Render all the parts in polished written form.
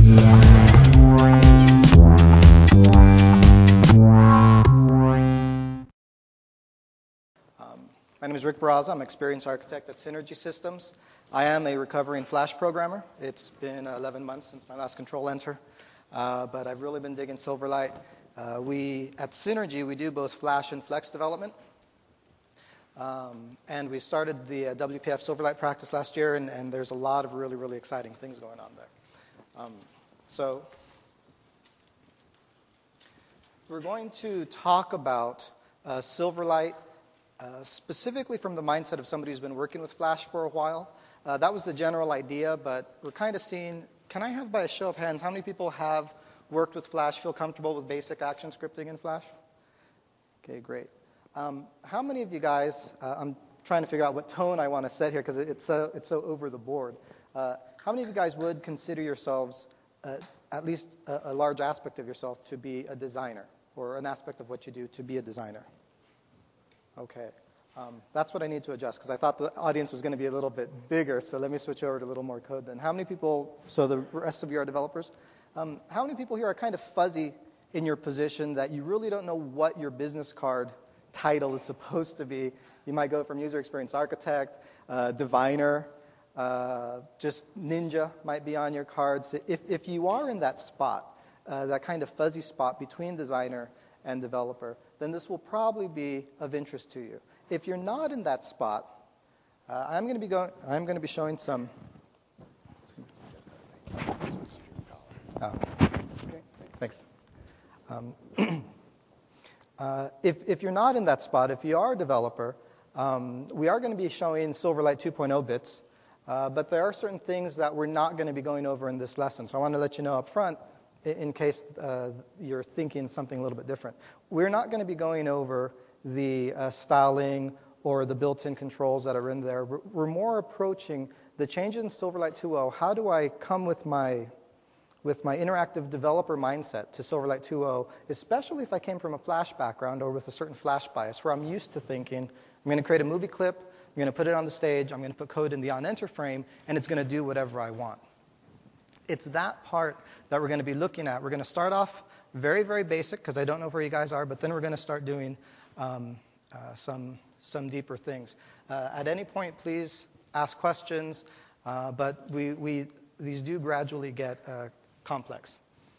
My name is Rick Barraza. I'm an experienced architect at Synergy Systems. I am a recovering Flash programmer. It's been 11 months since my last control enter, but I've really been digging Silverlight. At Synergy, we do both Flash and Flex development. And we started the WPF Silverlight practice last year, and there's a lot of really, really exciting things going on there. So we're going to talk about Silverlight specifically from the mindset of somebody who's been working with Flash for a while. That was the general idea, but we're kind of seeing, can I have by a show of hands, how many people have worked with Flash, feel comfortable with basic action scripting in Flash? Okay, great. How many of you guys, I'm trying to figure out what tone I want to set here because it's so over the board. How many of you guys would consider yourselves, at least a large aspect of yourself, to be a designer, or an aspect of what you do to be a designer? Okay. That's what I need to adjust because I thought the audience was going to be a little bit bigger, so let me switch over to a little more code then. How many people, so the rest of you are developers, how many people here are kind of fuzzy in your position that you really don't know what your business card title is supposed to be? You might go from user experience architect, diviner, just ninja might be on your cards. If you are in that spot, that kind of fuzzy spot between designer and developer, then this will probably be of interest to you. If you're not in that spot, I'm going to be showing some. Oh, okay, thanks. If you're not in that spot, if you are a developer, we are going to be showing Silverlight 2.0 bits, but there are certain things that we're not going to be going over in this lesson. So I want to let you know up front, in case you're thinking something a little bit different. We're not going to be going over the styling or the built-in controls that are in there. We're more approaching the change in Silverlight 2.0. How do I come with my interactive developer mindset to Silverlight 2.0, especially if I came from a Flash background or with a certain Flash bias, where I'm used to thinking, I'm going to create a movie clip, I'm going to put it on the stage, I'm going to put code in the on-enter frame, and it's going to do whatever I want. It's that part that we're going to be looking at. We're going to start off very, very basic, because I don't know where you guys are, but then we're going to start doing some deeper things. At any point, please ask questions, but these do gradually get complex.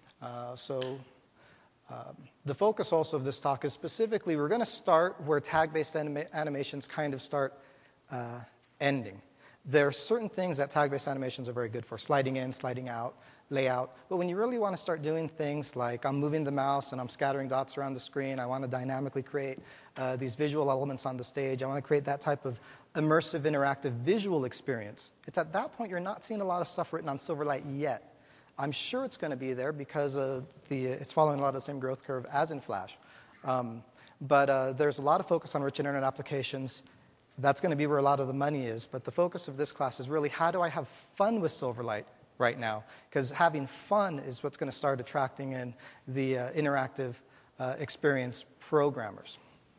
The focus also of this talk is specifically, we're going to start where tag-based animations kind of start ending. There are certain things that tag-based animations are very good for, sliding in, sliding out, layout. But when you really want to start doing things like I'm moving the mouse and I'm scattering dots around the screen, I want to dynamically create these visual elements on the stage, I want to create that type of immersive, interactive visual experience. It's at that point you're not seeing a lot of stuff written on Silverlight yet. I'm sure it's going to be there because it's following a lot of the same growth curve as in Flash. But there's a lot of focus on rich internet applications. That's going to be where a lot of the money is. But the focus of this class is really, how do I have fun with Silverlight right now? Because having fun is what's going to start attracting in the interactive experience programmers.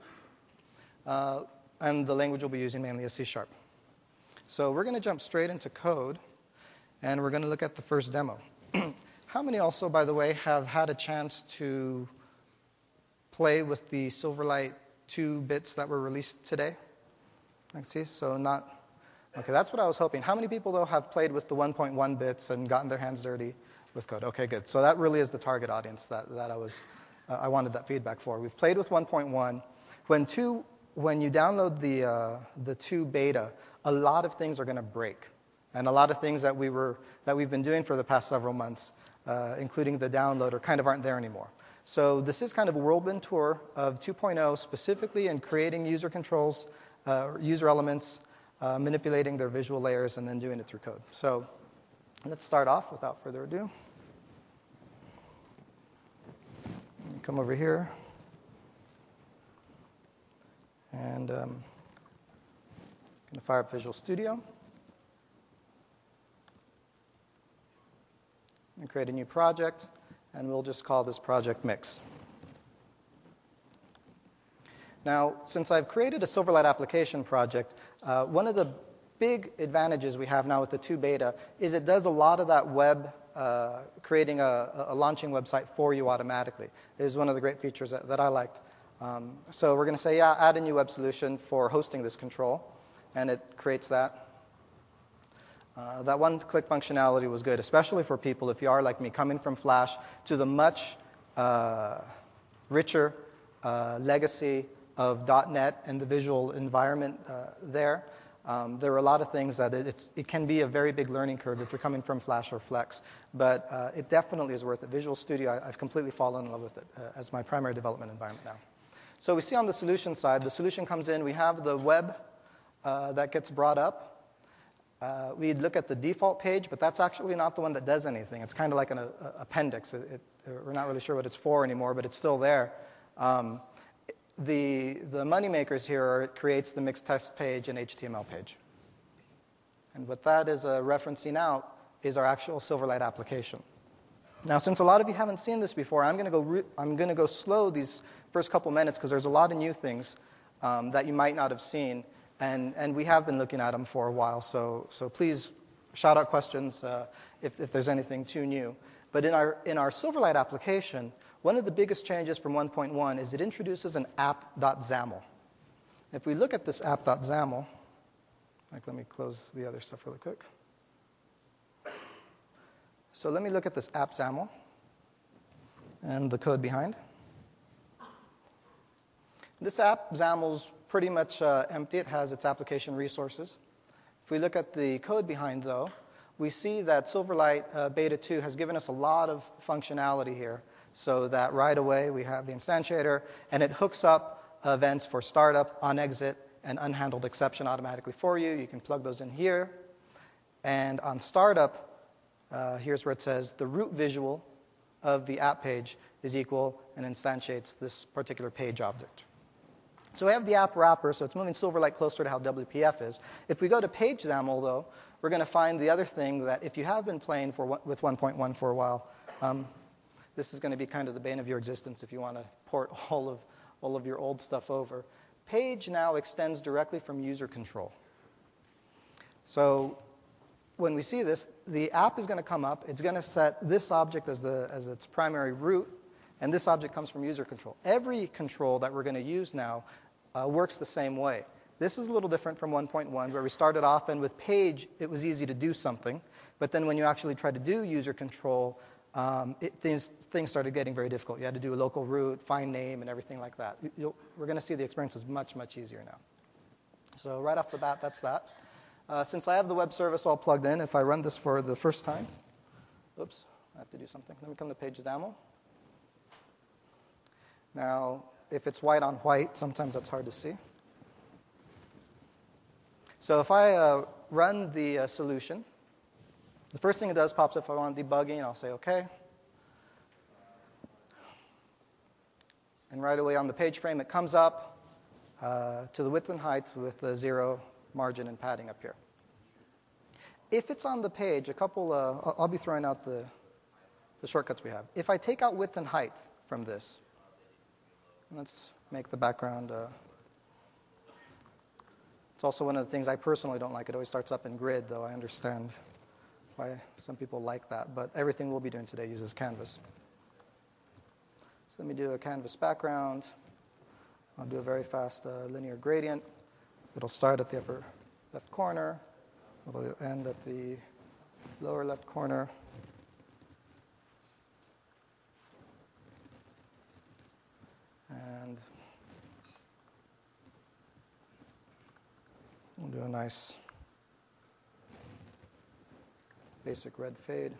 And the language we'll be using mainly is C#. So we're going to jump straight into code, and we're going to look at the first demo. How many also, by the way, have had a chance to play with the Silverlight 2 bits that were released today? I can see, so not, okay, that's what I was hoping. How many people, though, have played with the 1.1 bits and gotten their hands dirty with code? Okay, good. So that really is the target audience that I wanted that feedback for. We've played with 1.1. When you download the 2 beta, a lot of things are going to break. And a lot of things that we've been doing for the past several months, including the downloader, kind of aren't there anymore. So this is kind of a whirlwind tour of 2.0, specifically in creating user controls, user elements, manipulating their visual layers, and then doing it through code. So let's start off without further ado. Come over here. And I'm going to fire up Visual Studio. And create a new project, and we'll just call this project Mix. Now, since I've created a Silverlight application project, one of the big advantages we have now with the 2 beta is it does a lot of that web creating a launching website for you automatically. It was one of the great features that I liked. So we're going to say, yeah, add a new web solution for hosting this control, and it creates that. That one-click functionality was good, especially for people, if you are like me, coming from Flash to the much richer legacy of .NET and the visual environment there. There are a lot of things that it can be a very big learning curve if you're coming from Flash or Flex, but it definitely is worth it. Visual Studio, I've completely fallen in love with it as my primary development environment now. So we see on the solution side, the solution comes in, we have the web that gets brought up. We'd look at the default page, but that's actually not the one that does anything. It's kind of like an appendix. We're not really sure what it's for anymore, but it's still there. The money makers here are it creates the mixed text page and HTML page. And what that is referencing out is our actual Silverlight application. Now, since a lot of you haven't seen this before, I'm going to go slow these first couple minutes because there's a lot of new things that you might not have seen, and we have been looking at them for a while. So please shout out questions if there's anything too new. But in our Silverlight application, one of the biggest changes from 1.1 is it introduces an app.xaml. If we look at this app.xaml, let me close the other stuff really quick. So let me look at this app.xaml and the code behind. This app.xaml is pretty much empty. It has its application resources. If we look at the code behind, though, we see that Silverlight Beta 2 has given us a lot of functionality here, so that right away we have the instantiator, and it hooks up events for startup, on exit, and unhandled exception automatically for you. You can plug those in here. And on startup, here's where it says the root visual of the app page is equal and instantiates this particular page object. So we have the app wrapper, so it's moving Silverlight closer to how WPF is. If we go to page XAML, though, we're going to find the other thing that if you have been playing with 1.1 for a while, this is going to be kind of the bane of your existence if you want to port all of your old stuff over. Page now extends directly from user control. So when we see this, the app is going to come up. It's going to set this object as its primary root, and this object comes from user control. Every control that we're going to use now works the same way. This is a little different from 1.1, where we started off, and with page, it was easy to do something. But then when you actually try to do user control, things started getting very difficult. You had to do a local root, find name, and everything like that. We're going to see the experience is much, much easier now. So right off the bat, that's that. Since I have the web service all plugged in, if I run this for the first time, oops, I have to do something. Let me come to page XAML. Now, if it's white on white, sometimes that's hard to see. So if I run the solution, the first thing it does pops up if I want debugging. I'll say OK. And right away on the page frame, it comes up to the width and height with the 0 margin and padding up here. If it's on the page, I'll be throwing out the shortcuts we have. If I take out width and height from this, let's make the background. It's also one of the things I personally don't like. It always starts up in grid, though I understand why some people like that. But everything we'll be doing today uses Canvas. So let me do a Canvas background. I'll do a very fast linear gradient. It'll start at the upper left corner. It'll end at the lower left corner. And we'll do a nice basic red fade.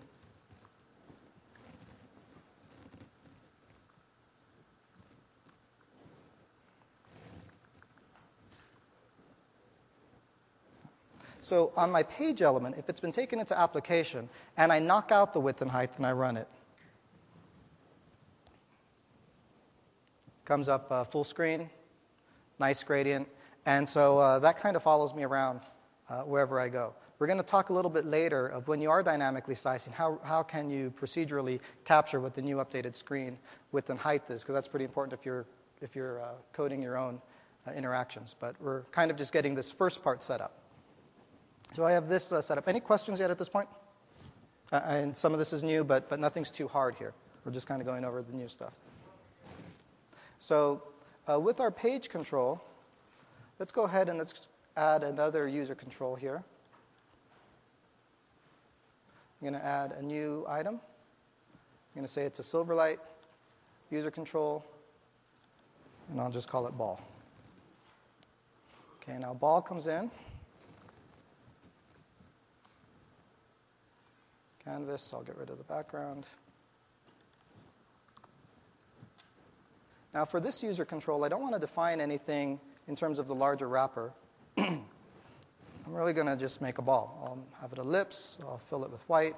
So on my page element, if it's been taken into application, and I knock out the width and height and I run it, comes up full screen, nice gradient, and so that kind of follows me around wherever I go. We're going to talk a little bit later of when you are dynamically slicing, how can you procedurally capture what the new updated screen width and height is, because that's pretty important if you're coding your own interactions. But we're kind of just getting this first part set up. So I have this set up. Any questions yet at this point? And some of this is new, but nothing's too hard here. We're just kind of going over the new stuff. So with our page control, let's go ahead and let's add another user control here. I'm going to add a new item. I'm going to say it's a Silverlight user control, and I'll just call it ball. Okay, now ball comes in. Canvas, I'll get rid of the background. Now for this user control, I don't want to define anything in terms of the larger wrapper. I'm really going to just make a ball. I'll have it ellipse, I'll fill it with white.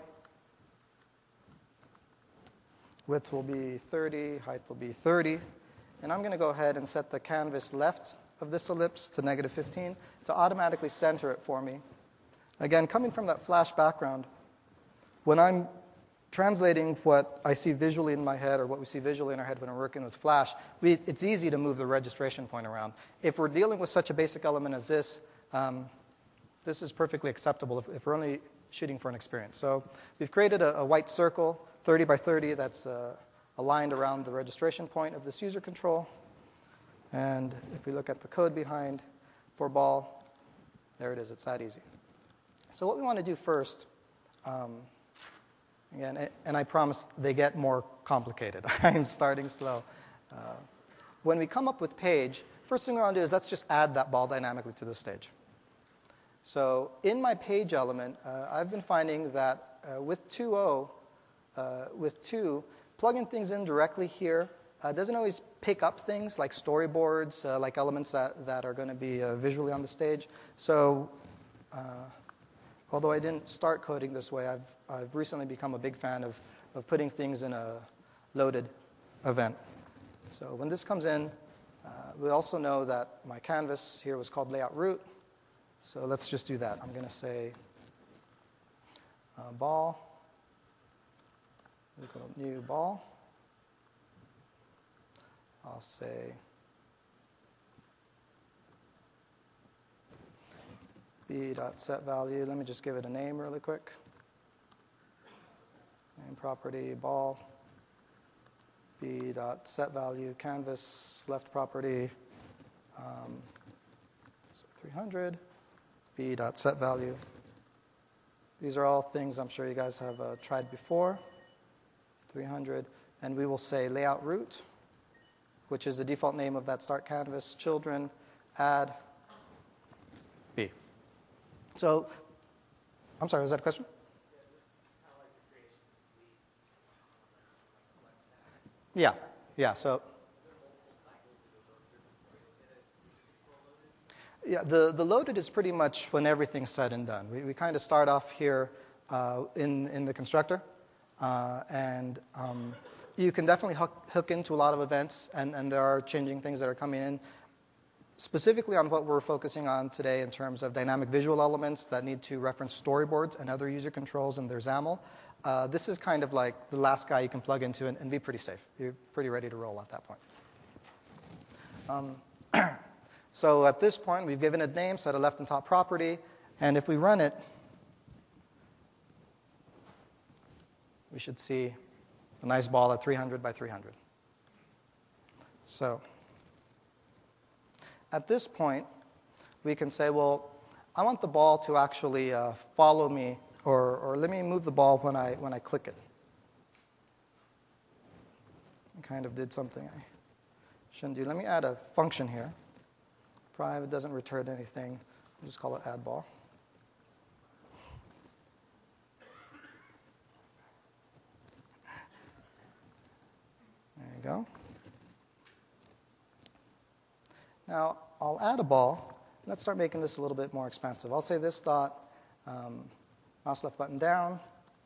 Width will be 30, height will be 30. And I'm going to go ahead and set the canvas left of this ellipse to -15 to automatically center it for me. Again, coming from that Flash background, when I'm translating what I see visually in my head or what we see visually in our head when we're working with Flash, it's easy to move the registration point around. If we're dealing with such a basic element as this, this is perfectly acceptable if we're only shooting for an experience. So we've created a white circle, 30 by 30, that's aligned around the registration point of this user control. And if we look at the code behind for ball, there it is. It's that easy. So what we want to do first, again, and I promise they get more complicated. I'm starting slow. When we come up with page, first thing we want to do is let's just add that ball dynamically to the stage. So in my page element, I've been finding that with 2.0, plugging things in directly here doesn't always pick up things like storyboards, like elements that are going to be visually on the stage. So although I didn't start coding this way, I've recently become a big fan of putting things in a loaded event. So when this comes in, we also know that my canvas here was called layout root. So let's just do that. I'm going to say ball, new ball. I'll say b.setValue. Let me just give it a name really quick. Name property, ball. b.setValue, canvas, left property, so 300. b.setValue. These are all things I'm sure you guys have tried before. 300. And we will say layout root, which is the default name of that start canvas, children, add, B. So, I'm sorry, was that a question? Yeah, so yeah, the loaded is pretty much when everything's said and done. We kind of start off here in the constructor, and you can definitely hook into a lot of events, and there are changing things that are coming in, specifically on what we're focusing on today in terms of dynamic visual elements that need to reference storyboards and other user controls in their XAML. This is kind of like the last guy you can plug into and be pretty safe. You're pretty ready to roll at that point. So at this point, we've given it name, set a left and top property, and if we run it, we should see a nice ball at 300 by 300. So at this point, we can say, well, I want the ball to actually follow me, or let me move the ball when I click it. I kind of did something I shouldn't do. Let me add a function here. Private doesn't return anything. We'll just call it add ball. There you go. Now, I'll add a ball. Let's start making this a little bit more expansive. I'll say this dot, mouse left button down.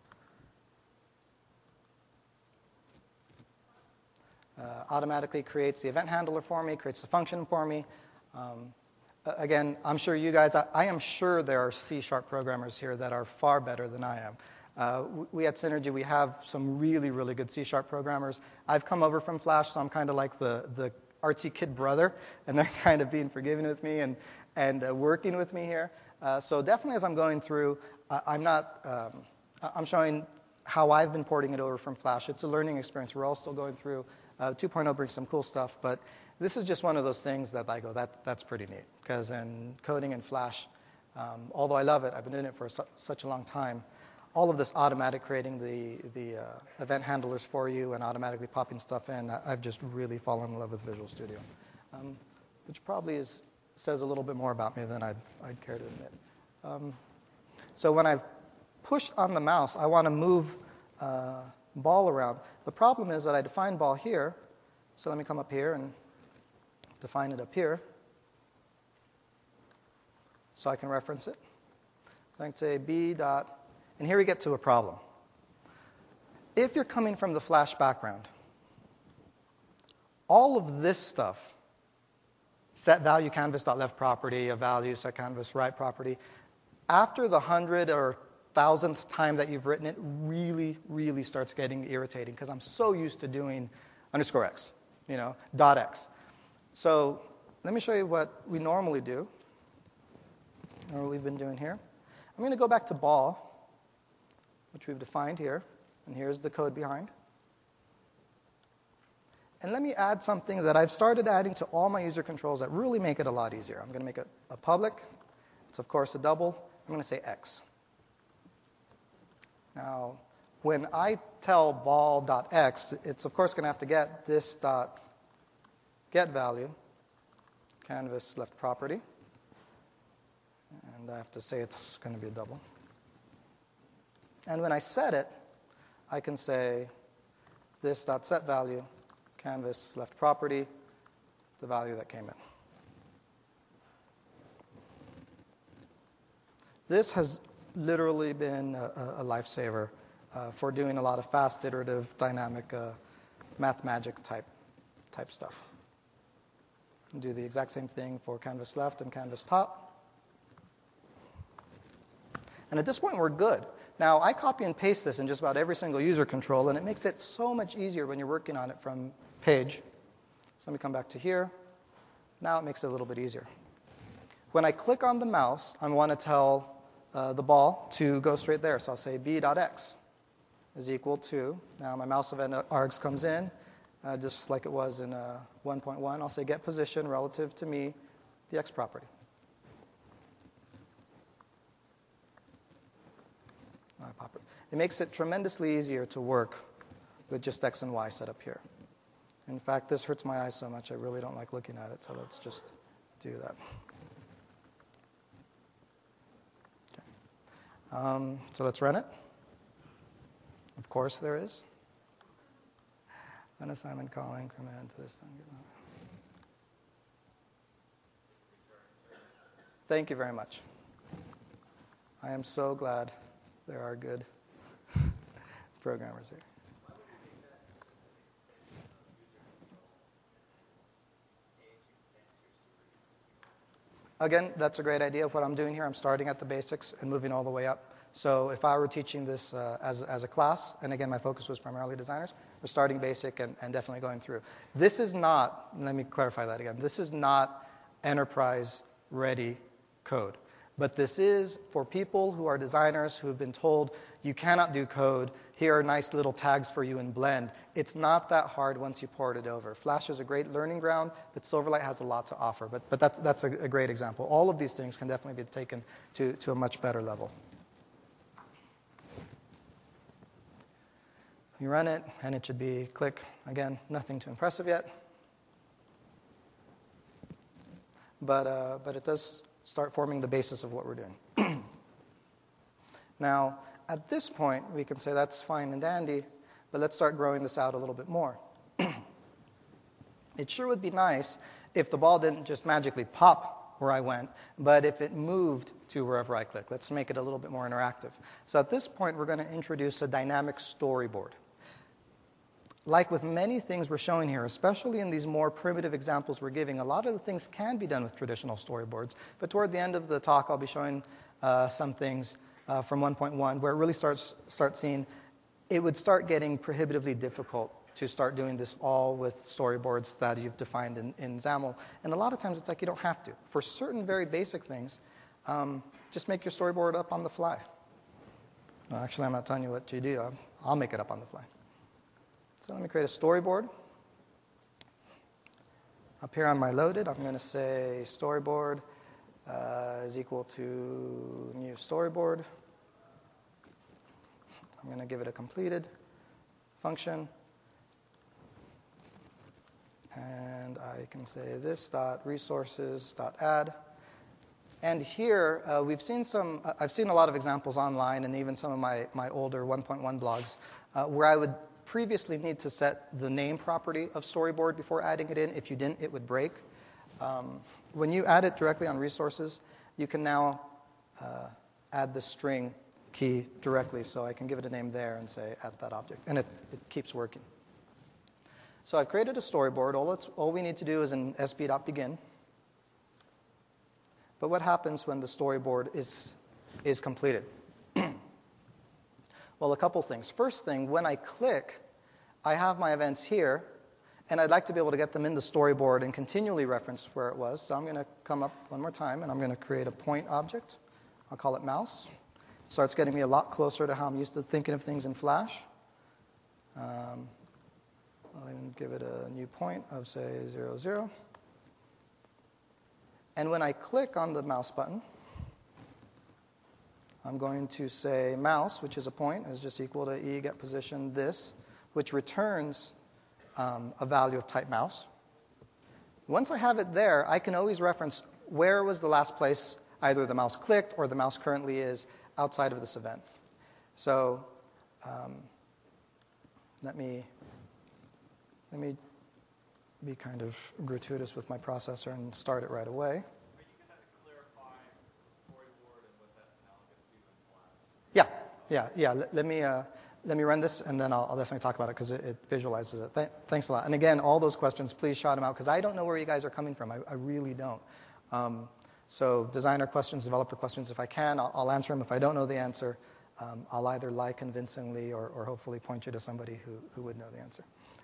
Automatically creates the event handler for me, creates the function for me. Again, I'm sure you guys, I am sure there are C# programmers here that are far better than I am. We at Synergy, we have some really, really good C# programmers. I've come over from Flash, so I'm kind of like the artsy kid brother, and they're kind of being forgiving with me and working with me here. So definitely as I'm going through, I'm showing how I've been porting it over from Flash. It's a learning experience. We're all still going through. 2.0 brings some cool stuff, but this is just one of those things that I go, that's pretty neat. Because in coding in Flash, although I love it, I've been doing it for such a long time, all of this automatic creating the event handlers for you and automatically popping stuff in, I've just really fallen in love with Visual Studio, which probably says a little bit more about me than I'd care to admit. So when I've pushed on the mouse, I want to move ball around. The problem is that I define ball here, so let me come up here and define it up here so I can reference it. So I can say B dot, and here we get to a problem. If you're coming from the Flash background, all of this stuff, set value canvas.left property, a value set canvas right property, after the 100 or 1,000th time that you've written it, really starts getting irritating because I'm so used to doing _x, dot x. So let me show you what we normally do, or what we've been doing here. I'm going to go back to ball, which we've defined here, and here's the code behind. And let me add something that I've started adding to all my user controls that really make it a lot easier. I'm going to make it a public. It's, of course, a double. I'm going to say x. Now, when I tell ball.x, it's, of course, going to have to get this dot get value, canvas left property. And I have to say it's going to be a double. And when I set it, I can say this dot set value, canvas left property, the value that came in. This has literally been a lifesaver for doing a lot of fast, iterative, dynamic, math magic type stuff. Do the exact same thing for canvas left and canvas top. And at this point, we're good. Now, I copy and paste this in just about every single user control, and it makes it so much easier when you're working on it from page. So let me come back to here. Now it makes it a little bit easier. When I click on the mouse, I want to tell the ball to go straight there. So I'll say b.x is equal to, now my mouse event args comes in, just like it was in 1.1. I'll say get position relative to me, the x property. It makes it tremendously easier to work with just x and y set up here. In fact, this hurts my eyes so much I really don't like looking at it, so let's just do that. Okay. So let's run it. Of course there is. An assignment calling command to this thing. Thank you very much. I am so glad there are good programmers here. Again, that's a great idea. What I'm doing here, I'm starting at the basics and moving all the way up. So if I were teaching this as a class, and again, my focus was primarily designers, we're starting basic and definitely going through. This is not, let me clarify that again, this is not enterprise-ready code. But this is for people who are designers who have been told, you cannot do code, here are nice little tags for you in Blend. It's not that hard once you port it over. Flash is a great learning ground, but Silverlight has a lot to offer. But that's a great example. All of these things can definitely be taken to a much better level. You run it, and it should be click. Again, nothing too impressive yet. But it does start forming the basis of what we're doing. Now, at this point, we can say that's fine and dandy, but let's start growing this out a little bit more. It sure would be nice if the ball didn't just magically pop where I went, but if it moved to wherever I click. Let's make it a little bit more interactive. So at this point, we're going to introduce a dynamic storyboard. Like with many things we're showing here, especially in these more primitive examples we're giving, a lot of the things can be done with traditional storyboards. But toward the end of the talk, I'll be showing some things from 1.1 where it really starts seeing it would start getting prohibitively difficult to start doing this all with storyboards that you've defined in XAML. And a lot of times it's like you don't have to. For certain very basic things, just make your storyboard up on the fly. No, actually, I'm not telling you what to do. I'll make it up on the fly. So let me create a storyboard. Up here on my loaded, I'm going to say storyboard is equal to new storyboard. I'm going to give it a completed function. And I can say this dot resources dot add. And here I've seen a lot of examples online and even some of my older 1.1 blogs where I would previously need to set the name property of storyboard before adding it in. If you didn't, it would break. When you add it directly on resources, you can now add the string key directly. So I can give it a name there and say add that object. And it keeps working. So I've created a storyboard. All we need to do is an sb.begin. But what happens when the storyboard is completed? Well, a couple things. First thing, when I click, I have my events here, and I'd like to be able to get them in the storyboard and continually reference where it was. So I'm going to come up one more time, and I'm going to create a point object. I'll call it mouse. It starts getting me a lot closer to how I'm used to thinking of things in Flash. I'll even give it a new point of, say, 0, 0. And when I click on the mouse button, I'm going to say mouse, which is a point, is just equal to e get position this, which returns a value of type mouse. Once I have it there, I can always reference where was the last place either the mouse clicked or the mouse currently is outside of this event. So let me be kind of gratuitous with my processor and start it right away. Are you going to clarify the storyboard and what that analogous to in Flash? Yeah. Let me run this, and then I'll definitely talk about it because it visualizes it. Thanks a lot. And again, all those questions, please shout them out because I don't know where you guys are coming from. I really don't. So designer questions, developer questions, if I can, I'll answer them. If I don't know the answer, I'll either lie convincingly or hopefully point you to somebody who would know the answer.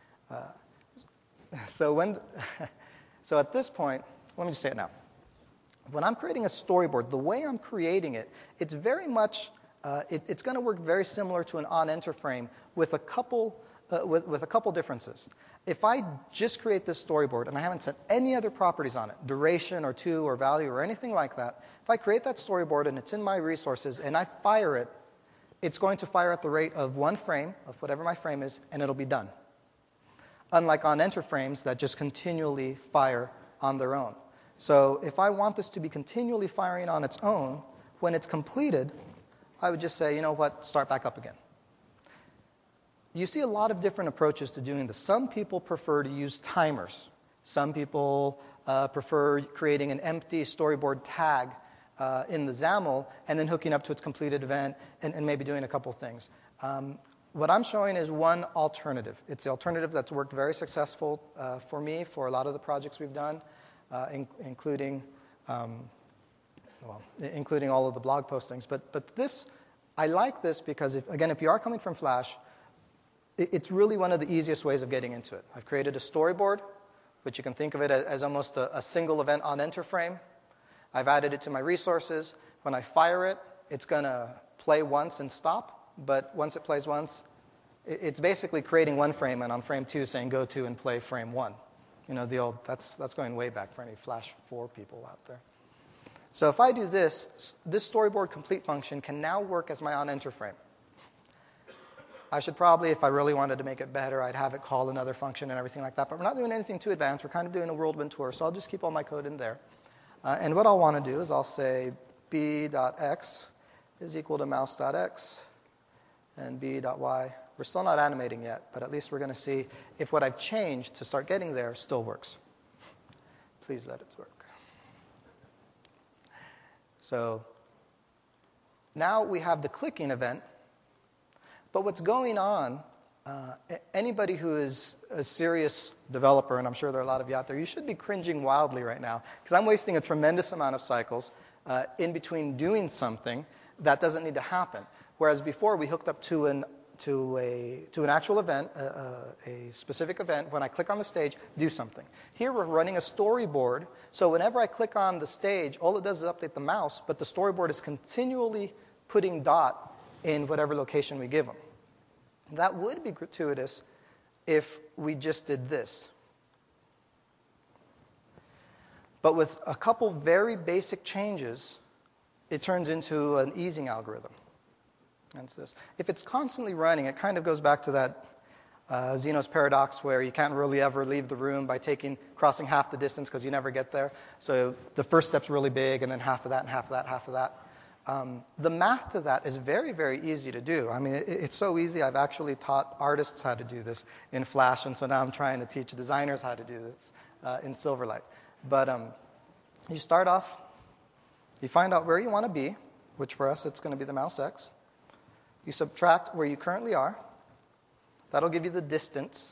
So at this point, let me just say it now. When I'm creating a storyboard, the way I'm creating it, it's very much, it's going to work very similar to an on-enter frame with a couple differences. If I just create this storyboard and I haven't set any other properties on it, duration or to or value or anything like that, if I create that storyboard and it's in my resources and I fire it, it's going to fire at the rate of one frame of whatever my frame is, and it'll be done. Unlike on-enter frames that just continually fire on their own. So if I want this to be continually firing on its own, when it's completed, I would just say, you know what, start back up again. You see a lot of different approaches to doing this. Some people prefer to use timers. Some people prefer creating an empty storyboard tag in the XAML and then hooking up to its completed event and maybe doing a couple things. What I'm showing is one alternative. It's the alternative that's worked very successful for me for a lot of the projects we've done, including all of the blog postings. But this, I like this because, if you are coming from Flash, it's really one of the easiest ways of getting into it. I've created a storyboard, which you can think of it as almost a single event on enter frame. I've added it to my resources. When I fire it, it's going to play once and stop. But once it plays once, it's basically creating one frame, and on frame 2 saying go to and play frame 1. You know, the old, that's going way back for any Flash 4 people out there. So if I do this storyboard complete function can now work as my on-enter frame. I should probably, if I really wanted to make it better, I'd have it call another function and everything like that. But we're not doing anything too advanced. We're kind of doing a whirlwind tour, so I'll just keep all my code in there. And what I'll want to do is I'll say b.x is equal to mouse.x. and b.y. We're still not animating yet, but at least we're going to see if what I've changed to start getting there still works. Please let it work. So now we have the clicking event, but what's going on, anybody who is a serious developer, and I'm sure there are a lot of you out there, you should be cringing wildly right now, because I'm wasting a tremendous amount of cycles in between doing something that doesn't need to happen. Whereas before, we hooked up to an actual event, a specific event. When I click on the stage, do something. Here, we're running a storyboard. So whenever I click on the stage, all it does is update the mouse, but the storyboard is continually putting dot in whatever location we give them. That would be gratuitous if we just did this. But with a couple very basic changes, it turns into an easing algorithm. That's this. If it's constantly running, it kind of goes back to that Zeno's paradox where you can't really ever leave the room by crossing half the distance because you never get there. So the first step's really big, and then half of that, and half of that, half of that. The math to that is very, very easy to do. I mean, it's so easy. I've actually taught artists how to do this in Flash, and so now I'm trying to teach designers how to do this in Silverlight. But you start off, you find out where you want to be, which for us it's going to be the mouse X. You subtract where you currently are. That'll give you the distance.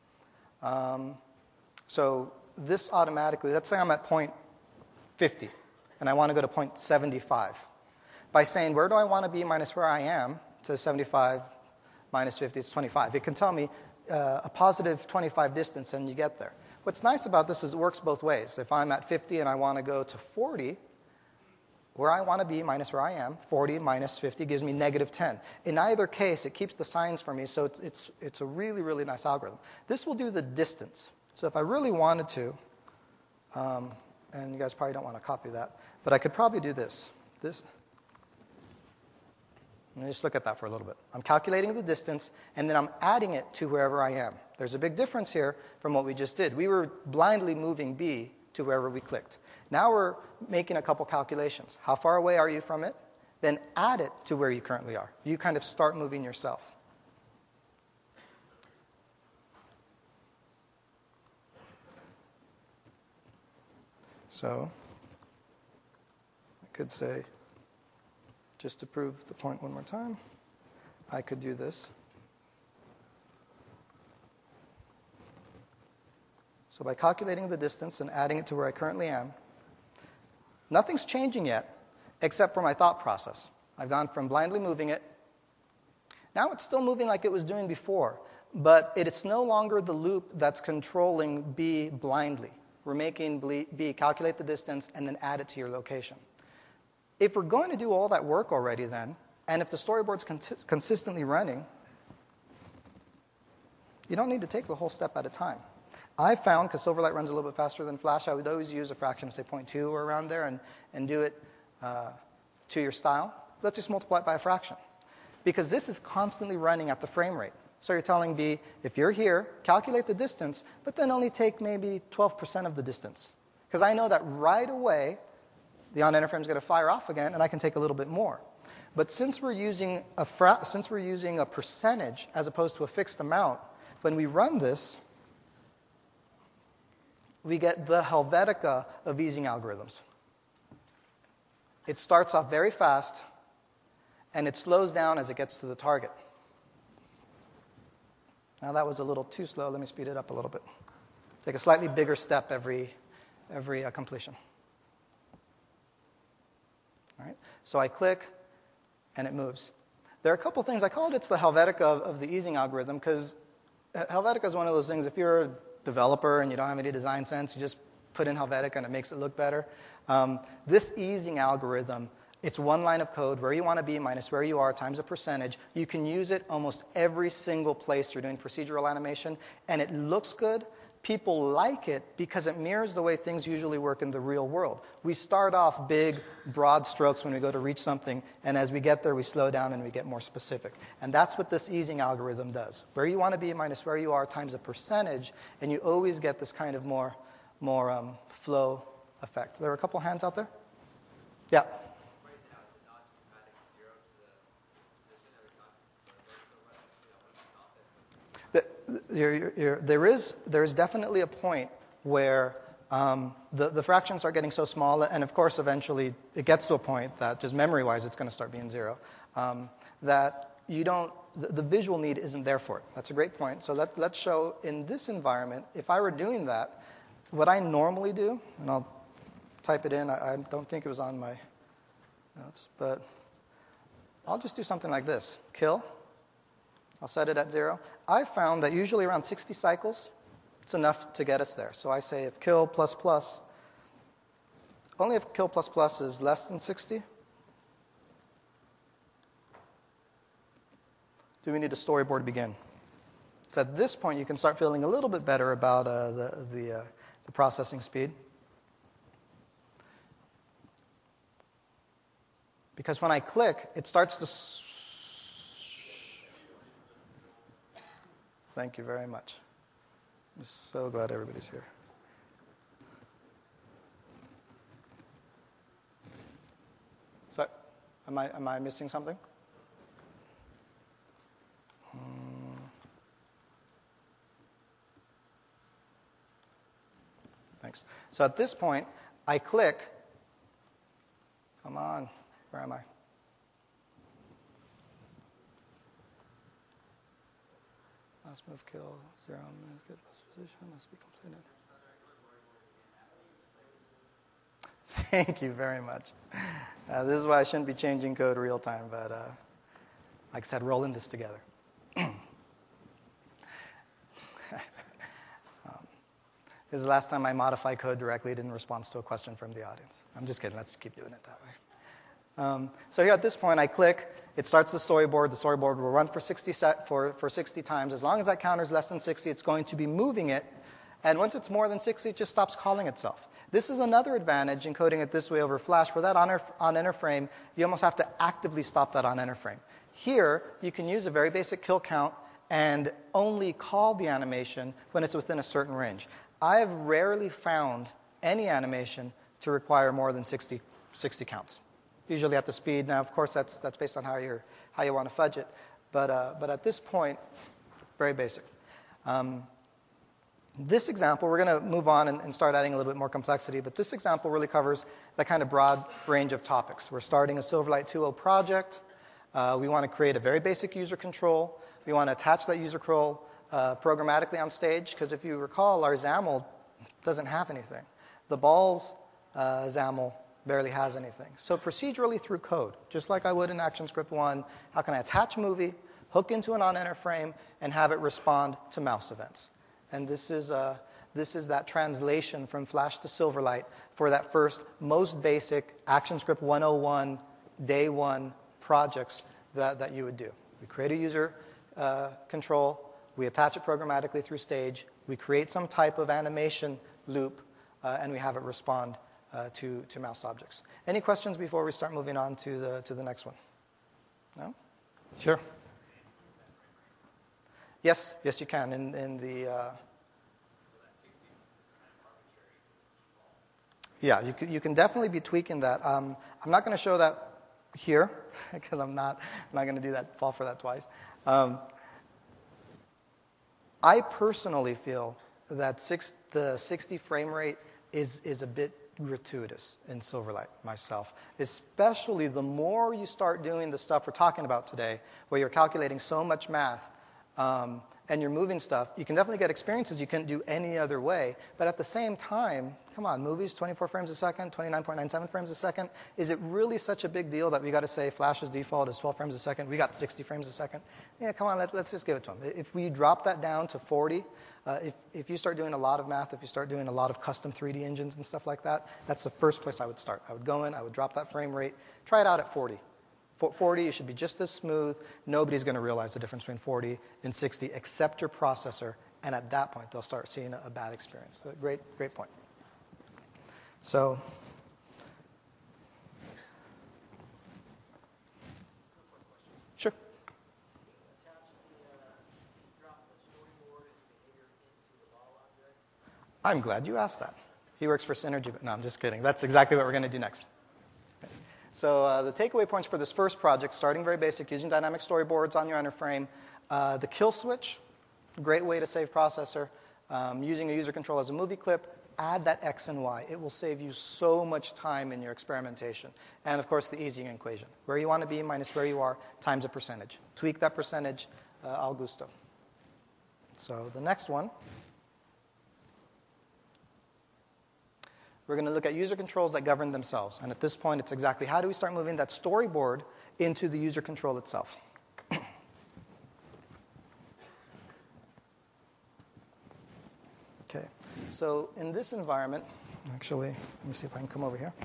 So this automatically, let's say I'm at point 50, and I want to go to point 75. By saying, where do I want to be minus where I am, to 75 minus 50, it's 25. It can tell me a positive 25 distance, and you get there. What's nice about this is it works both ways. If I'm at 50 and I want to go to 40, where I want to be minus where I am, 40 minus 50 gives me negative 10. In either case, it keeps the signs for me, so it's a really, really nice algorithm. This will do the distance. So if I really wanted to, and you guys probably don't want to copy that, but I could probably do this. Let me just look at that for a little bit. I'm calculating the distance, and then I'm adding it to wherever I am. There's a big difference here from what we just did. We were blindly moving B to wherever we clicked. Now we're making a couple calculations. How far away are you from it? Then add it to where you currently are. You kind of start moving yourself. So I could say, just to prove the point one more time, I could do this. So by calculating the distance and adding it to where I currently am, nothing's changing yet except for my thought process. I've gone from blindly moving it. Now it's still moving like it was doing before, but it's no longer the loop that's controlling B blindly. We're making B calculate the distance and then add it to your location. If we're going to do all that work already then, and if the storyboard's consistently running, you don't need to take the whole step at a time. I found, because Silverlight runs a little bit faster than Flash, I would always use a fraction, say 0.2 or around there, and do it to your style. Let's just multiply it by a fraction. Because this is constantly running at the frame rate. So you're telling B, if you're here, calculate the distance, but then only take maybe 12% of the distance. Because I know that right away, the on-enter frame is going to fire off again, and I can take a little bit more. But since we're using a percentage as opposed to a fixed amount, when we run this, we get the Helvetica of easing algorithms. It starts off very fast, and it slows down as it gets to the target. Now that was a little too slow. Let me speed it up a little bit. Take a slightly bigger step every completion. All right? So I click, and it moves. There are a couple things. I called it's the Helvetica of the easing algorithm because Helvetica is one of those things, if you're a developer and you don't have any design sense, you just put in Helvetica and it makes it look better. This easing algorithm, it's one line of code, where you want to be minus where you are times a percentage. You can use it almost every single place you're doing procedural animation, and it looks good. People like it because it mirrors the way things usually work in the real world. We start off big, broad strokes when we go to reach something, and as we get there, we slow down and we get more specific. And that's what this easing algorithm does. Where you want to be minus where you are times a percentage, and you always get this kind of more flow effect. There were a couple hands out there? Yeah. There is definitely a point where the fractions are getting so small, and of course eventually it gets to a point that just memory-wise it's going to start being zero, that you don't, the visual need isn't there for it. That's a great point. So let's show in this environment, if I were doing that, what I normally do, and I'll type it in, I don't think it was on my notes, but I'll just do something like this, kill. I'll set it at 0. I found that usually around 60 cycles, it's enough to get us there. So I say if kill plus plus, only if kill plus plus is less than 60, do we need a storyboard to begin? So at this point, you can start feeling a little bit better about the processing speed. Because when I click, it starts to... Thank you very much. I'm so glad everybody's here. So, am I missing something? Thanks. So at this point, I click. Come on. Where am I? Last move, kill, 0 minutes, get post position, must be completed. Thank you very much. This is why I shouldn't be changing code real time, but like I said, rolling this together. This is the last time I modified code directly in response to a question from the audience. I'm just kidding. Let's keep doing it that way. So here at this point, I click. It starts the storyboard. The storyboard will run for 60 times. As long as that counter is less than 60, it's going to be moving it. And once it's more than 60, it just stops calling itself. This is another advantage in coding it this way over Flash. For that on-enter frame, you almost have to actively stop that on-enter frame. Here, you can use a very basic kill count and only call the animation when it's within a certain range. I have rarely found any animation to require more than 60 counts. Usually at the speed. Now, of course, that's based on how you want to fudge it. But at this point, very basic. This example, we're going to move on and start adding a little bit more complexity. But this example really covers that kind of broad range of topics. We're starting a Silverlight 2.0 project. We want to create a very basic user control. We want to attach that user control programmatically on stage, because if you recall, our XAML doesn't have anything. The balls XAML barely has anything. So procedurally through code, just like I would in ActionScript 1, how can I attach a movie, hook into an on-enter frame, and have it respond to mouse events? And this is that translation from Flash to Silverlight for that first, most basic ActionScript 101, day one projects that you would do. We create a user control. We attach it programmatically through stage. We create some type of animation loop, and we have it respond to mouse objects. Any questions before we start moving on to the next one? No? Sure. Yes, you can. In the yeah, you can definitely be tweaking that. I'm not going to show that here because I'm not going to fall for that twice. I personally feel that the 60 frame rate is a bit gratuitous in Silverlight myself, especially the more you start doing the stuff we're talking about today, where you're calculating so much math and you're moving stuff. You can definitely get experiences you couldn't do any other way, but at the same time, come on, movies, 24 frames a second, 29.97 frames a second. Is it really such a big deal that we got to say Flash's default is 12 frames a second? We got 60 frames a second. Yeah, come on, let's just give it to them. If we drop that down to 40, if you start doing a lot of math, if you start doing a lot of custom 3D engines and stuff like that, that's the first place I would start. I would go in, I would drop that frame rate, try it out at 40. 40, you should be just as smooth. Nobody's going to realize the difference between 40 and 60 except your processor, and at that point, they'll start seeing a bad experience. So great point. So, sure. I'm glad you asked that. He works for Synergy, but no, I'm just kidding. That's exactly what we're going to do next. Okay. So the takeaway points for this first project, starting very basic, using dynamic storyboards on your enter frame. The kill switch, great way to save processor. Using a user control as a movie clip, add that X and Y. It will save you so much time in your experimentation. And, of course, the easing equation. Where you want to be minus where you are times a percentage. Tweak that percentage, al gusto. So the next one, we're going to look at user controls that govern themselves. And at this point, it's exactly how do we start moving that storyboard into the user control itself. Okay, so in this environment, actually, let me see if I can come over here.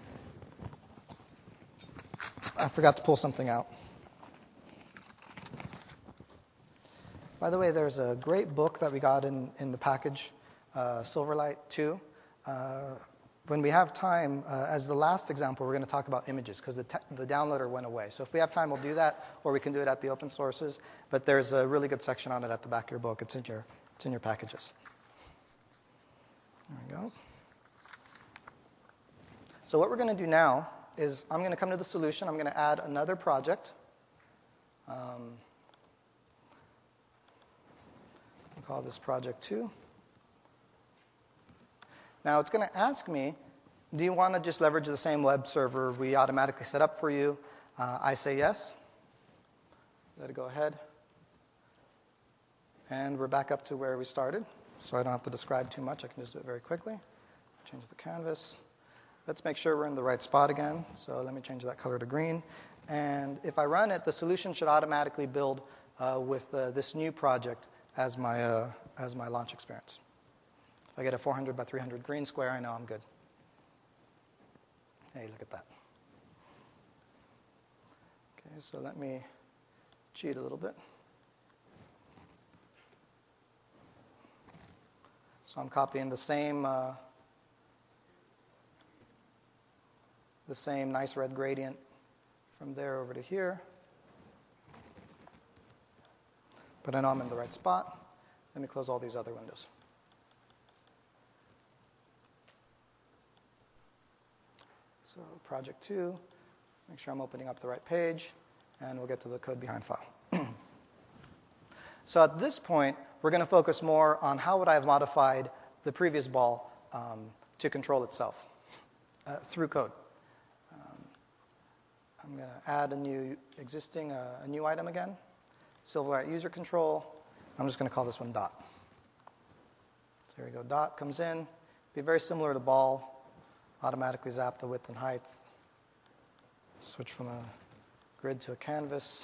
I forgot to pull something out. By the way, there's a great book that we got in the package, Silverlight 2. When we have time, as the last example, we're going to talk about images because the downloader went away. So if we have time, we'll do that, or we can do it at the open sources. But there's a really good section on it at the back of your book. It's in your packages. There we go. So what we're going to do now is I'm going to come to the solution. I'm going to add another project. I'll call this project 2. Now it's going to ask me, do you want to just leverage the same web server we automatically set up for you? I say yes. Let it go ahead. And we're back up to where we started. So I don't have to describe too much. I can just do it very quickly. Change the canvas. Let's make sure we're in the right spot again. So let me change that color to green. And if I run it, the solution should automatically build with this new project as my launch experience. If I get a 400 by 300 green square, I know I'm good. Hey, look at that. Okay, so let me cheat a little bit. So I'm copying the same nice red gradient from there over to here. But I know I'm in the right spot. Let me close all these other windows. So project 2, make sure I'm opening up the right page, and we'll get to the code behind file. So at this point, we're going to focus more on how would I have modified the previous ball to control itself through code. I'm going to add a new item again, Silverlight user control. I'm just going to call this one dot. So here we go. Dot comes in. Be very similar to ball. Automatically zap the width and height. Switch from a grid to a canvas.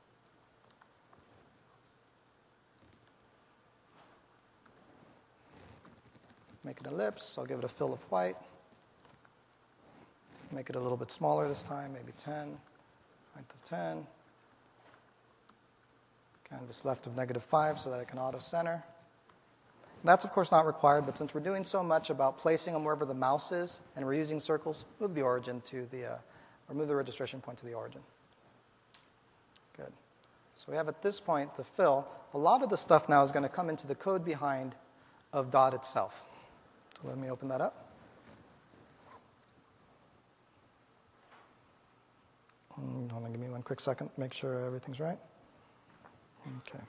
Make it an ellipse. I'll give it a fill of white. Make it a little bit smaller this time, maybe 10. Height of 10. Canvas left of -5 so that I can auto-center. That's, of course, not required, but since we're doing so much about placing them wherever the mouse is, and we're using circles, move the origin to or move the registration point to the origin. Good. So we have at this point the fill. A lot of the stuff now is going to come into the code behind of dot itself. So let me open that up. Hold on, give me one quick second, make sure everything's right. Okay.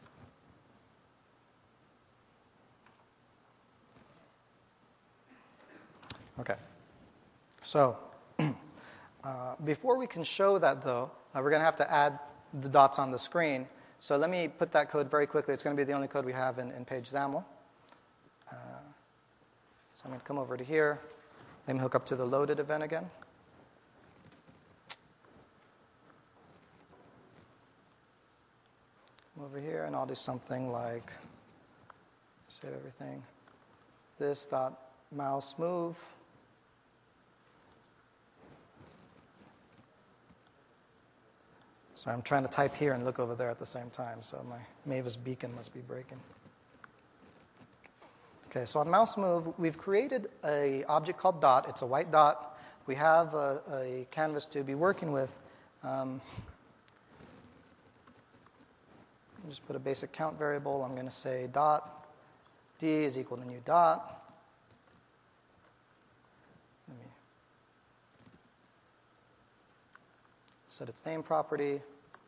Okay. So before we can show that, though, we're going to have to add the dots on the screen. So let me put that code very quickly. It's going to be the only code we have in page XAML. So I'm going to come over to here. Let me hook up to the loaded event again. Come over here, and I'll do something like, save everything. This dot mouse move. So I'm trying to type here and look over there at the same time, so my Mavis beacon must be breaking. Okay, so on mouse move, we've created an object called dot. It's a white dot. We have a canvas to be working with. Just put a basic count variable. I'm going to say dot d is equal to new dot. Let me set its name property.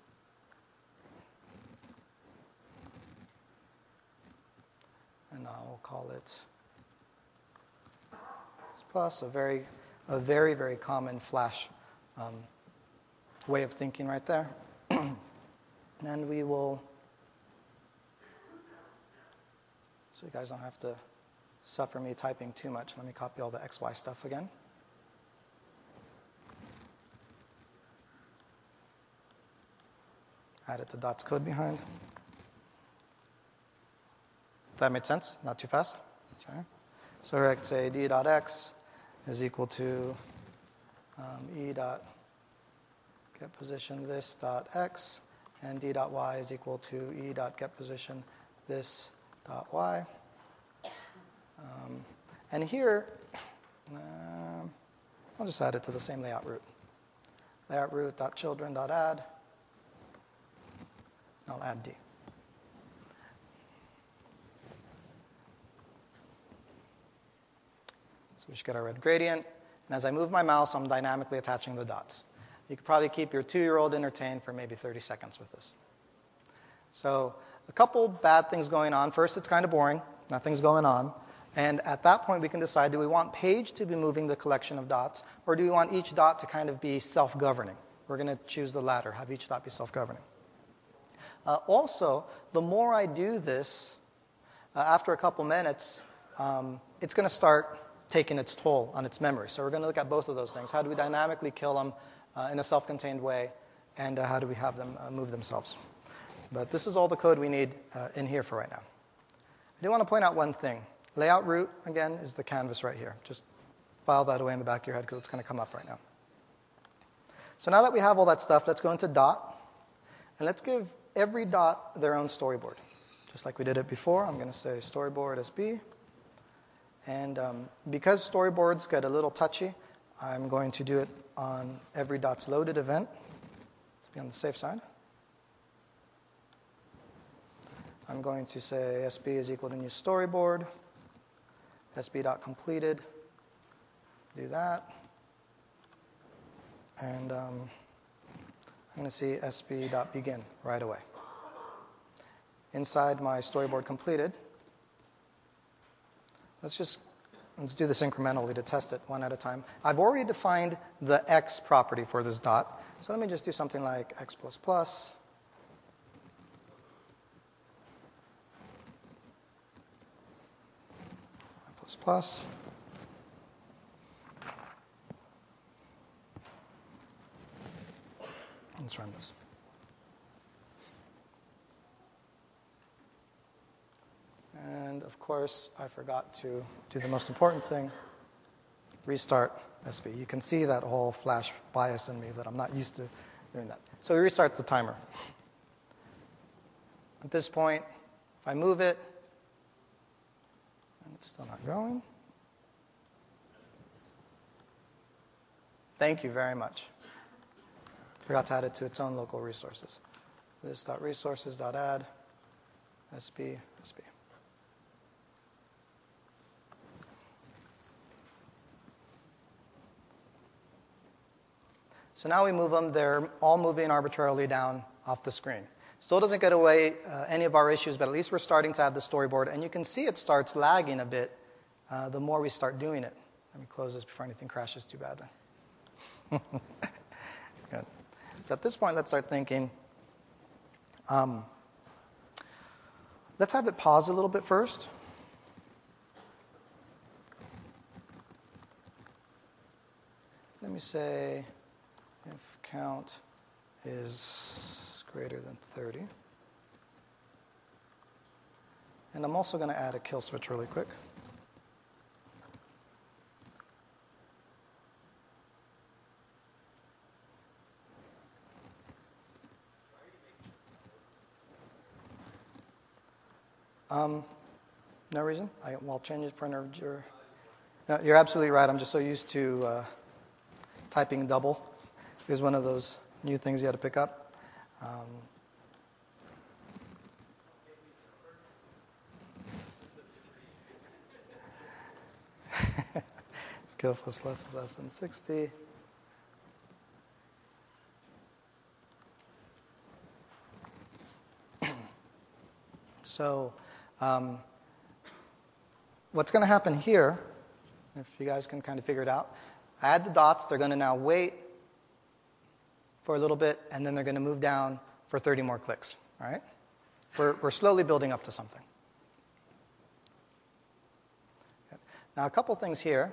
And I'll call it plus, a very, very common Flash way of thinking right there. And we will, so you guys don't have to suffer me typing too much. Let me copy all the XY stuff again. Add it to dot's code behind. That made sense? Not too fast? Okay. So I could say d.x is equal to e dot get position this dot x, and d dot y is equal to e dot get position this dot y. And here, I'll just add it to the same layout root. Layout root dot children dot add. I'll add d. So we should get our red gradient. And as I move my mouse, I'm dynamically attaching the dots. You could probably keep your 2-year-old entertained for maybe 30 seconds with this. So a couple bad things going on. First, it's kind of boring. Nothing's going on. And at that point, we can decide, do we want Paige to be moving the collection of dots, or do we want each dot to kind of be self-governing? We're going to choose the latter, have each dot be self-governing. Also, the more I do this, after a couple minutes, it's going to start taking its toll on its memory. So we're going to look at both of those things. How do we dynamically kill them in a self-contained way, and how do we have them move themselves? But this is all the code we need in here for right now. I do want to point out one thing. Layout root, again, is the canvas right here. Just file that away in the back of your head because it's going to come up right now. So now that we have all that stuff, let's go into dot. And let's give every dot their own storyboard. Just like we did it before, I'm going to say storyboard SB. And because storyboards get a little touchy, I'm going to do it on every dot's loaded event to be on the safe side. I'm going to say SB is equal to new storyboard. SB.completed. Do that. And I'm going to see SB.begin right away. Inside my storyboard completed, let's do this incrementally to test it one at a time. I've already defined the x property for this dot. So let me just do something like x plus plus. Plus. Let's run this. And of course, I forgot to do the most important thing, restart SB. You can see that whole flash bias in me that I'm not used to doing that. So we restart the timer. At this point, if I move it, and it's still not going. Thank you very much. Forgot to add it to its own local resources. This.resources.add, SB, SB. So now we move them. They're all moving arbitrarily down off the screen. Still doesn't get away any of our issues, but at least we're starting to add the storyboard. And you can see it starts lagging a bit the more we start doing it. Let me close this before anything crashes too badly. Good. So at this point, let's start thinking. Let's have it pause a little bit first. Let me say if count is greater than 30. And I'm also going to add a kill switch really quick. No reason. I'll change it for an integer. No, you're absolutely right. I'm just so used to typing double. Here's one of those new things you had to pick up. Kill plus plus is less than 60. So what's going to happen here, if you guys can kind of figure it out, I add the dots. They're going to now wait for a little bit, and then they're going to move down for 30 more clicks. All right? We're slowly building up to something. Now, a couple things here.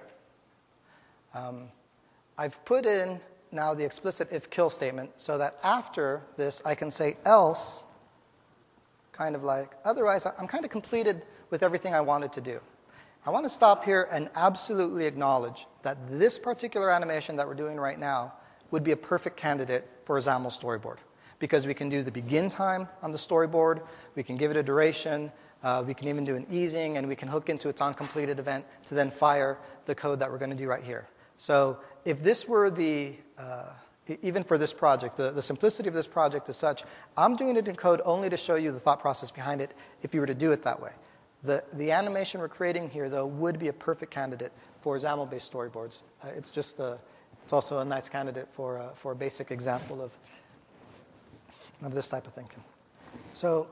I've put in now the explicit if-kill statement so that after this I can say else, kind of like, otherwise I'm kind of completed with everything I wanted to do. I want to stop here and absolutely acknowledge that this particular animation that we're doing right now would be a perfect candidate for a XAML storyboard. because we can do the begin time on the storyboard, we can give it a duration, we can even do an easing, and we can hook into its onCompleted event to then fire the code that we're going to do right here. So if this were even for this project, the simplicity of this project is such, I'm doing it in code only to show you the thought process behind it if you were to do it that way. The animation we're creating here, though, would be a perfect candidate for XAML-based storyboards. It's also a nice candidate for a basic example of this type of thinking. So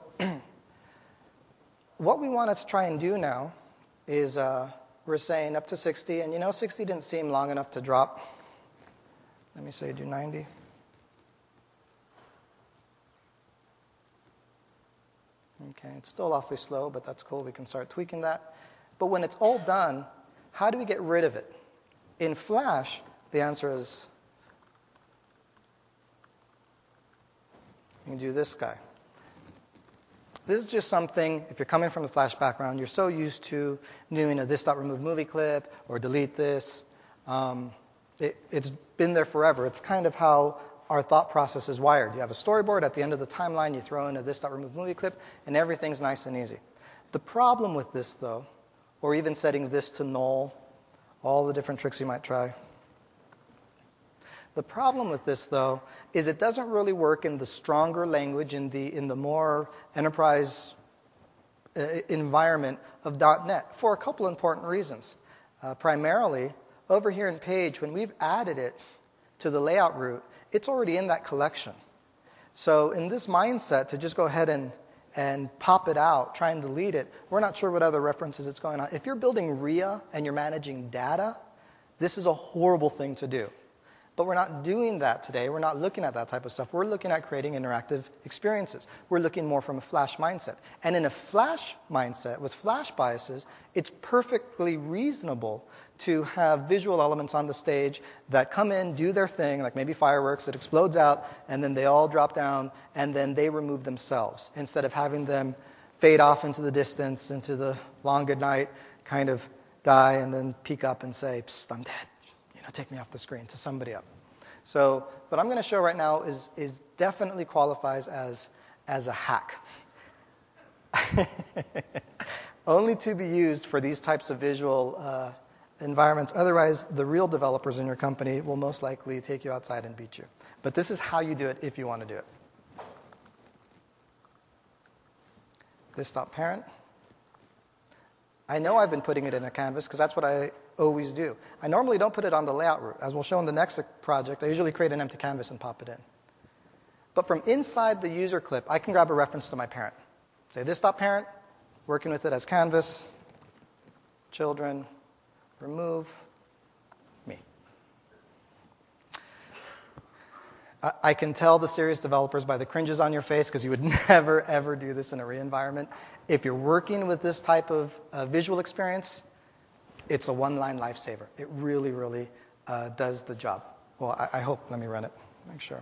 what we want to try and do now is we're saying up to 60, and 60 didn't seem long enough to drop. Let me say do 90. Okay, it's still awfully slow, but that's cool. We can start tweaking that. But when it's all done, how do we get rid of it? In Flash, the answer is you can do this guy. This is just something, if you're coming from the Flash background, you're so used to doing a this.remove movie clip or delete this. It's been there forever. It's kind of how our thought process is wired. You have a storyboard. At the end of the timeline, you throw in a this.remove movie clip, and everything's nice and easy. The problem with this, though, or even setting this to null, all the different tricks you might try. The problem with this, though, is it doesn't really work in the stronger language, in the more enterprise environment of .NET for a couple important reasons. Primarily, over here in Page, when we've added it to the layout root, it's already in that collection. So in this mindset, to just go ahead and pop it out, try and delete it, we're not sure what other references it's going on. If you're building RIA and you're managing data, this is a horrible thing to do. But we're not doing that today. We're not looking at that type of stuff. We're looking at creating interactive experiences. We're looking more from a Flash mindset. And in a Flash mindset, with Flash biases, it's perfectly reasonable to have visual elements on the stage that come in, do their thing, like maybe fireworks, it explodes out, and then they all drop down, and then they remove themselves, instead of having them fade off into the distance, into the long good night, kind of die, and then peek up and say, "Psst, I'm dead. Take me off the screen," to somebody up. So what I'm going to show right now is definitely qualifies as a hack. Only to be used for these types of visual environments. Otherwise, the real developers in your company will most likely take you outside and beat you. But this is how you do it if you want to do it. This.parent. I know I've been putting it in a canvas because that's what I always do. I normally don't put it on the layout route. As we'll show in the next project, I usually create an empty canvas and pop it in. But from inside the user clip, I can grab a reference to my parent. Say this.parent, working with it as canvas, children, remove, me. I can tell the serious developers by the cringes on your face because you would never, ever do this in a re-environment. If you're working with this type of visual experience, it's a one-line lifesaver. It really, really does the job. Well, I hope. Let me run it. Make sure.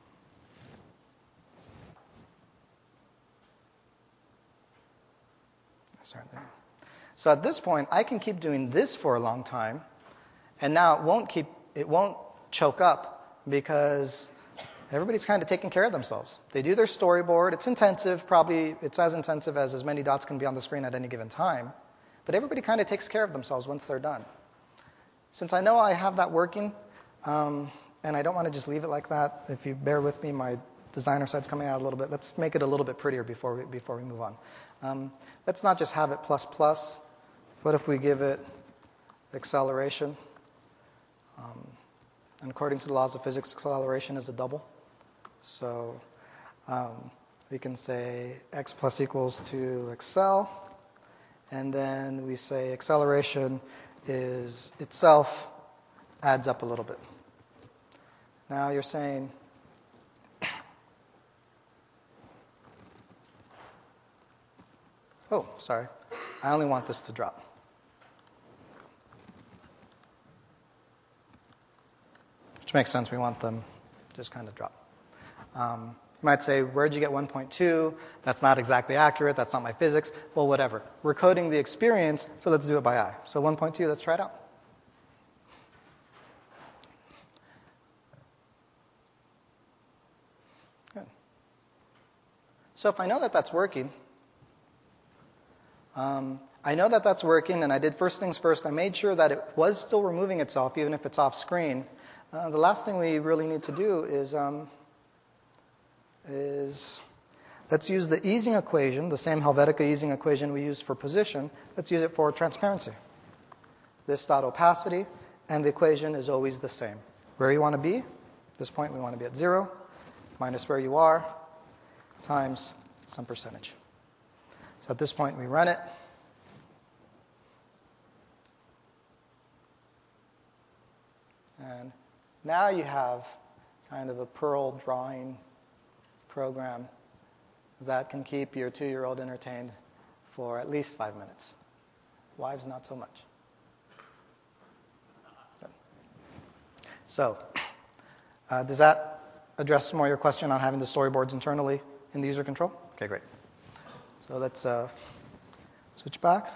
Start there. So at this point, I can keep doing this for a long time, and now it won't choke up because everybody's kind of taking care of themselves. They do their storyboard. It's intensive. Probably it's as intensive as many dots can be on the screen at any given time. But everybody kind of takes care of themselves once they're done. Since I know I have that working, and I don't want to just leave it like that, if you bear with me, my designer side's coming out a little bit. Let's make it a little bit prettier before we move on. Let's not just have it plus plus. What if we give it acceleration? And according to the laws of physics, acceleration is a double. So we can say x plus equals to accel. And then we say acceleration is itself adds up a little bit. Now you're saying, oh, sorry, I only want this to drop. Which makes sense. We want them just kind of drop. You might say, where'd you get 1.2? That's not exactly accurate. That's not my physics. Well, whatever. We're coding the experience, so let's do it by eye. So 1.2, let's try it out. Good. So if I know that that's working, I know that that's working, and I did first things first. I made sure that it was still removing itself, even if it's off screen. The last thing we really need to do is let's use the easing equation, the same Helvetica easing equation we used for position. Let's use it for transparency. This dot opacity, and the equation is always the same. Where you want to be, at this point we want to be at 0, minus where you are, times some percentage. So at this point we run it. And now you have kind of a Perl drawing program that can keep your 2-year-old entertained for at least 5 minutes. Wives, not so much. Good. So, does that address more your question on having the storyboards internally in the user control? Okay, great. So let's switch back.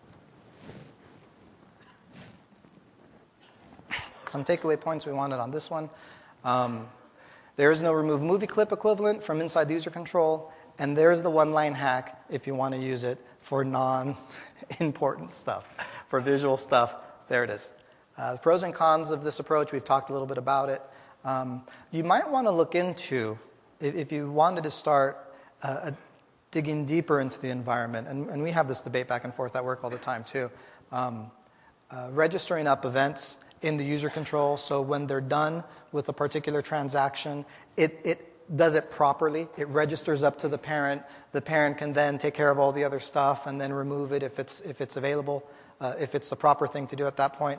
Some takeaway points we wanted on this one. There is no remove movie clip equivalent from inside the user control, and there's the one-line hack if you want to use it for non-important stuff, for visual stuff. There it is. The pros and cons of this approach, we've talked a little bit about it. You might want to look into, if you wanted to start digging deeper into the environment, and we have this debate back and forth at work all the time too, registering up events in the user control, so when they're done with a particular transaction, it does it properly. It registers up to the parent. The parent can then take care of all the other stuff and then remove it if it's available, if it's the proper thing to do at that point.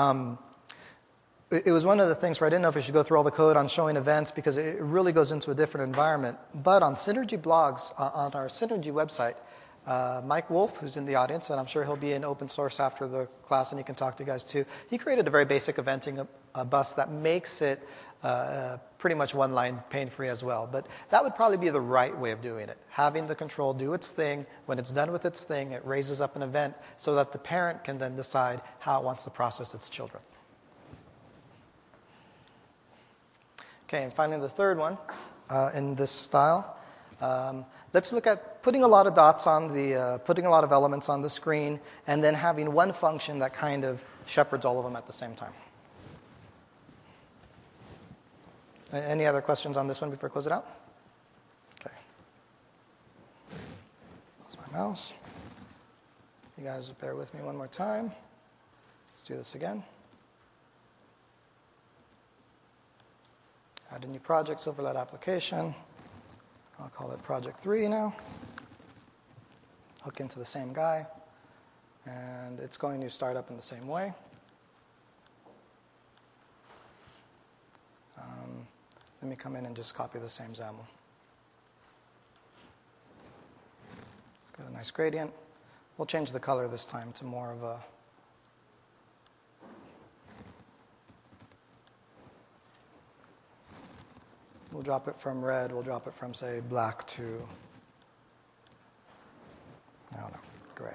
It was one of the things where I didn't know if we should go through all the code on showing events because it really goes into a different environment. But on Synergy blogs, on our Synergy website, Mike Wolf, who's in the audience, and I'm sure he'll be in open source after the class and he can talk to you guys too, he created a very basic eventing bus that makes it pretty much one-line pain-free as well. But that would probably be the right way of doing it. Having the control do its thing. When it's done with its thing, it raises up an event so that the parent can then decide how it wants to process its children. Okay, and finally the third one in this style. Let's look at putting a lot of dots on putting a lot of elements on the screen, and then having one function that kind of shepherds all of them at the same time. Any other questions on this one before I close it out? Okay. Close my mouse. You guys bear with me one more time. Let's do this again. Add a new project, Silverlight application. I'll call it Project 3 now. Hook into the same guy. And it's going to start up in the same way. Let me come in and just copy the same XAML. It's got a nice gradient. We'll change the color this time to more of a we'll drop it from red, we'll drop it from, say, black to, I don't know, gray.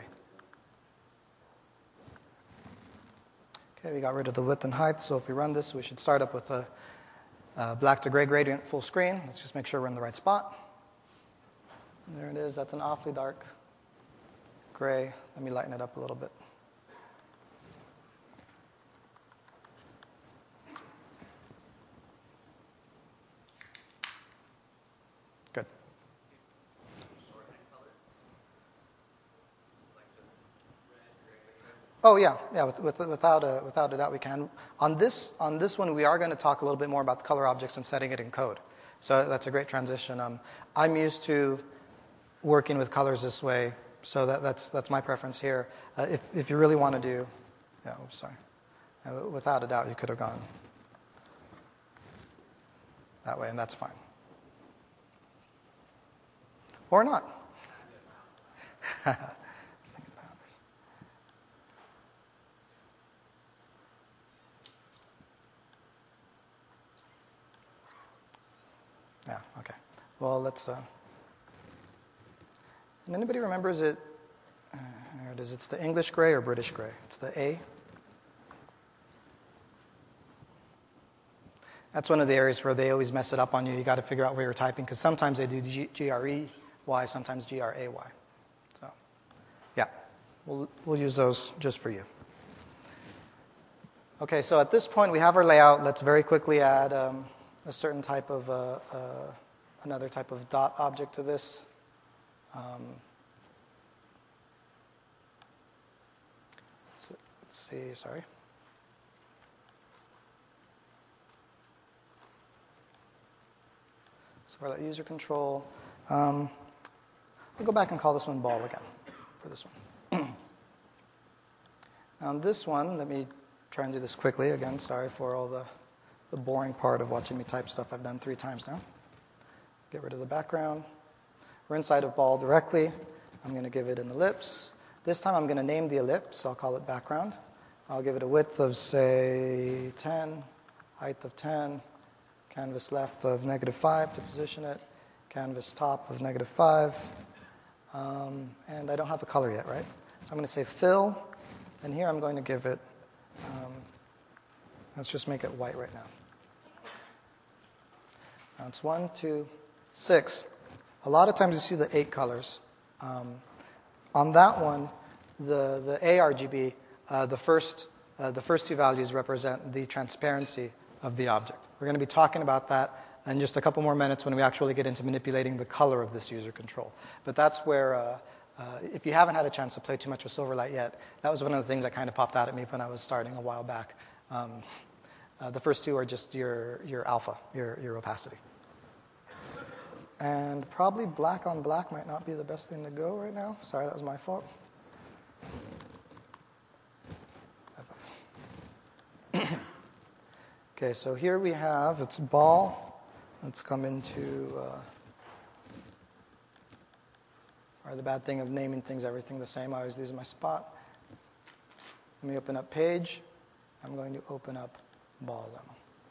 Okay, we got rid of the width and height, so if we run this, we should start up with a black to gray gradient full screen. Let's just make sure we're in the right spot. And there it is. That's an awfully dark gray. Let me lighten it up a little bit. Good. Oh yeah. Without a doubt, we can. On this one, we are going to talk a little bit more about the color objects and setting it in code. So that's a great transition. I'm used to working with colors this way, so that's my preference here. If you really want to do, without a doubt, you could have gone that way, and that's fine. Or not. Yeah, okay. Well, let's... And anybody remembers it? There it is. It's the English gray or British gray? It's the A. That's one of the areas where they always mess it up on you. You got to figure out where you're typing, because sometimes they do GRE Y, sometimes GRAY. So, yeah, we'll use those just for you. Okay, so at this point we have our layout. Let's very quickly add a certain type of, another type of dot object to this. Let's see, sorry. So for that user control, we'll go back and call this one ball again for this one. Now on this one, let me try and do this quickly. Again, sorry for all the boring part of watching me type stuff I've done 3 times now. Get rid of the background. We're inside of ball directly. I'm going to give it an ellipse. This time I'm going to name the ellipse. I'll call it background. I'll give it a width of, say, 10, height of 10, canvas left of -5 to position it, canvas top of -5. And I don't have a color yet, right? So I'm going to say fill, and here I'm going to give it, let's just make it white right now. Now it's 1, 2, 6. A lot of times you see the 8 colors. On that one, the ARGB, the first 2 values represent the transparency of the object. We're going to be talking about that in just a couple more minutes when we actually get into manipulating the color of this user control. But that's where, if you haven't had a chance to play too much with Silverlight yet, that was one of the things that kind of popped out at me when I was starting a while back. The first 2 are just your alpha, your opacity. And probably black on black might not be the best thing to go right now. Sorry, that was my fault. Okay, so here we have, it's ball. Let's come into, or the bad thing of naming things, everything the same. I always lose my spot. Let me open up page. I'm going to open up ball now.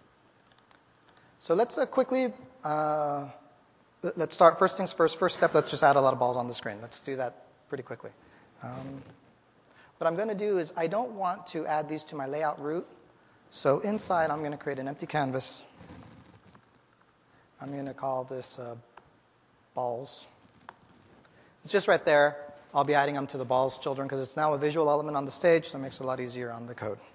So let's quickly, let's start, first things first. First step, let's just add a lot of balls on the screen. Let's do that pretty quickly. What I'm going to do is I don't want to add these to my layout root. So inside, I'm going to create an empty canvas. I'm going to call this balls. It's just right there. I'll be adding them to the balls children because it's now a visual element on the stage, so it makes it a lot easier on the code.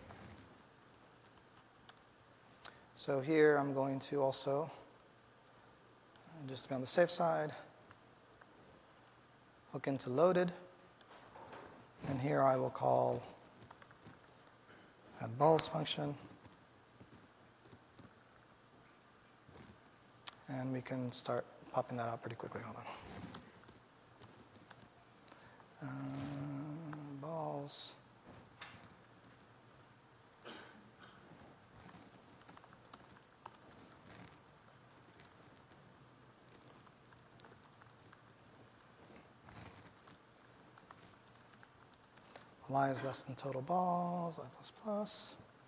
So here I'm going to also, just to be on the safe side, hook into loaded. And here I will call add balls function. And we can start popping that out pretty quickly. Hold on. Balls. Y is less than total balls, Y plus plus.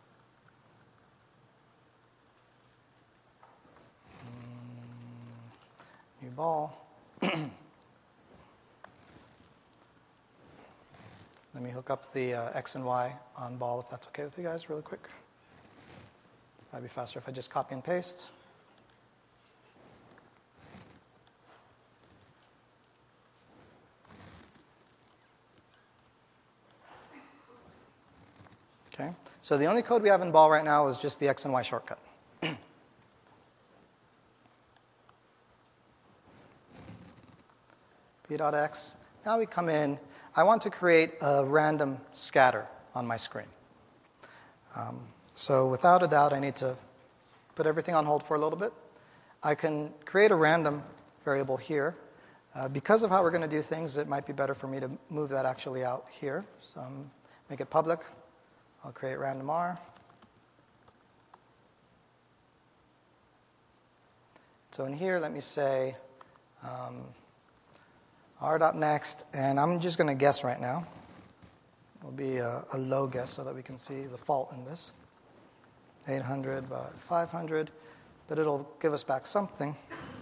New ball. Let me hook up the X and Y on ball, if that's okay with you guys, really quick. Might be faster if I just copy and paste. Okay, so the only code we have in ball right now is just the X and Y shortcut. P.X. Now we come in. I want to create a random scatter on my screen. So without a doubt, I need to put everything on hold for a little bit. I can create a random variable here. Because of how we're going to do things, it might be better for me to move that actually out here. So make it public. I'll create random R. So in here, let me say R.next, and I'm just going to guess right now. It'll be a low guess so that we can see the fault in this. 800 by 500, but it'll give us back something.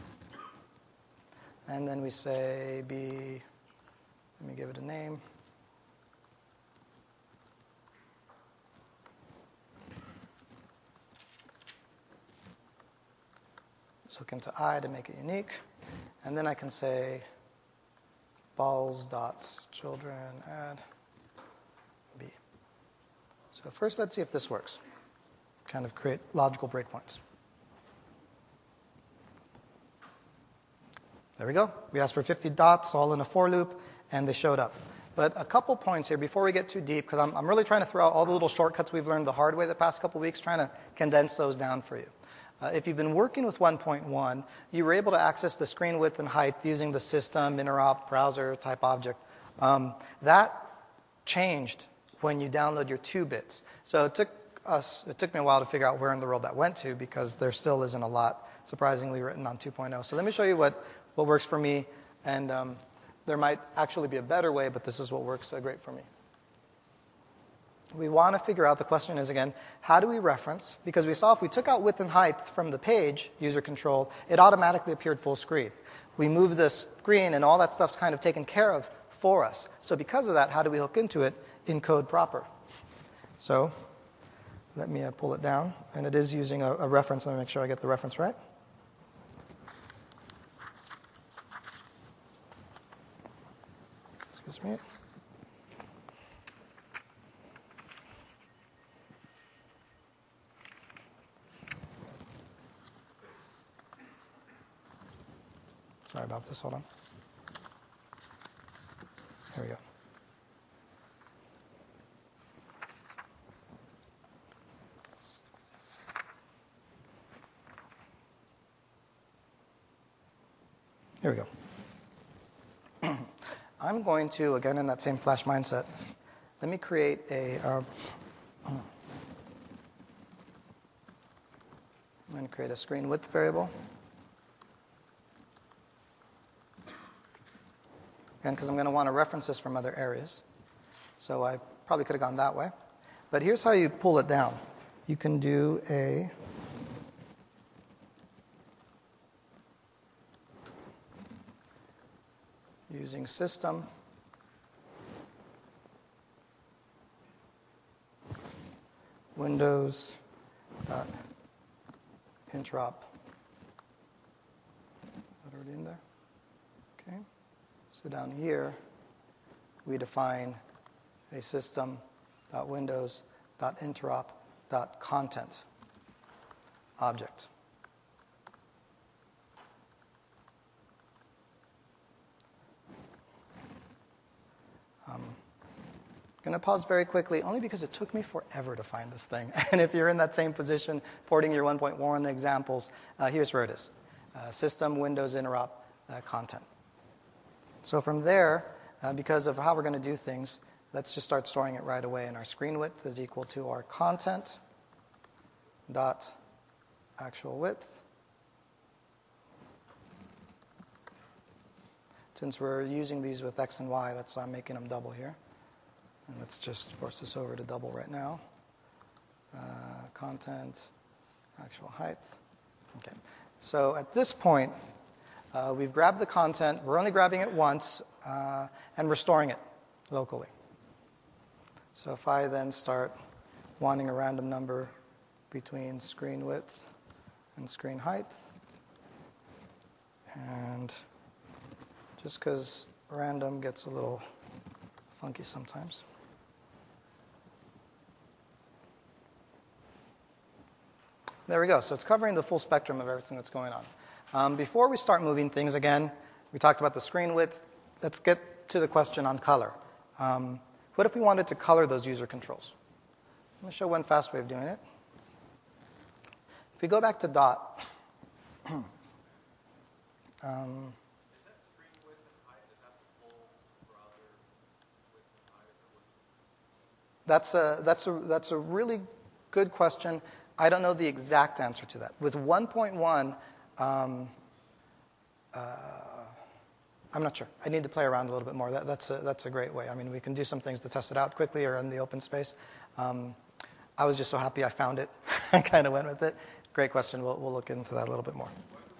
And then we say B, let me give it a name. Let's hook into I to make it unique. And then I can say balls dots children add B. So first, let's see if this works. Kind of create logical breakpoints. There we go. We asked for 50 dots, all in a for loop, and they showed up. But a couple points here before we get too deep, because I'm really trying to throw out all the little shortcuts we've learned the hard way the past couple weeks, trying to condense those down for you. If you've been working with 1.1, you were able to access the screen width and height using the system, interop, browser type object. That changed when you download your 2 bits. So it took me a while to figure out where in the world that went to, because there still isn't a lot, surprisingly, written on 2.0. So let me show you what works for me, and there might actually be a better way, but this is what works great for me. We want to figure out, the question is again, how do we reference? Because we saw if we took out width and height from the page, user controlled, it automatically appeared full screen. We move the screen and all that stuff's kind of taken care of for us. So because of that, how do we hook into it in code proper? So let me pull it down. And it is using a reference. Let me make sure I get the reference right. Excuse me. Sorry about this. Hold on. Here we go. Here we go. I'm going to, again, in that same Flash mindset, let me create I'm going to create a screen width variable. Again, because I'm going to want to reference this from other areas. So I probably could have gone that way. But here's how you pull it down. You can do using system, Windows, interop. Is that already in there? Okay. So down here, we define a system.windows.interop.content object. I'm going to pause very quickly, only because it took me forever to find this thing. And if you're in that same position, porting your 1.1 examples, here's where it is. System, Windows, interop, content. So from there, because of how we're going to do things, let's just start storing it right away. And our screen width is equal to our content dot actual width. Since we're using these with X and Y, that's why I'm making them double here. And let's just force this over to double right now. Content, actual height. Okay. So at this point, we've grabbed the content. We're only grabbing it once, and we're storing it locally. So if I then start wanting a random number between screen width and screen height, and just because random gets a little funky sometimes. There we go. So it's covering the full spectrum of everything that's going on. Before we start moving things, again, we talked about the screen width. Let's get to the question on color. What if we wanted to color those user controls? Let me show one fast way of doing it. If we go back to dot, Is that screen width and height? Is that the full browser width and height? Or that's a really good question. I don't know the exact answer to that. With 1.1, I'm not sure. I need to play around a little bit more. That's a great way. I mean, we can do some things to test it out quickly or in the open space. I was just so happy I found it. I kind of went with it. Great question. We'll look into that a little bit more.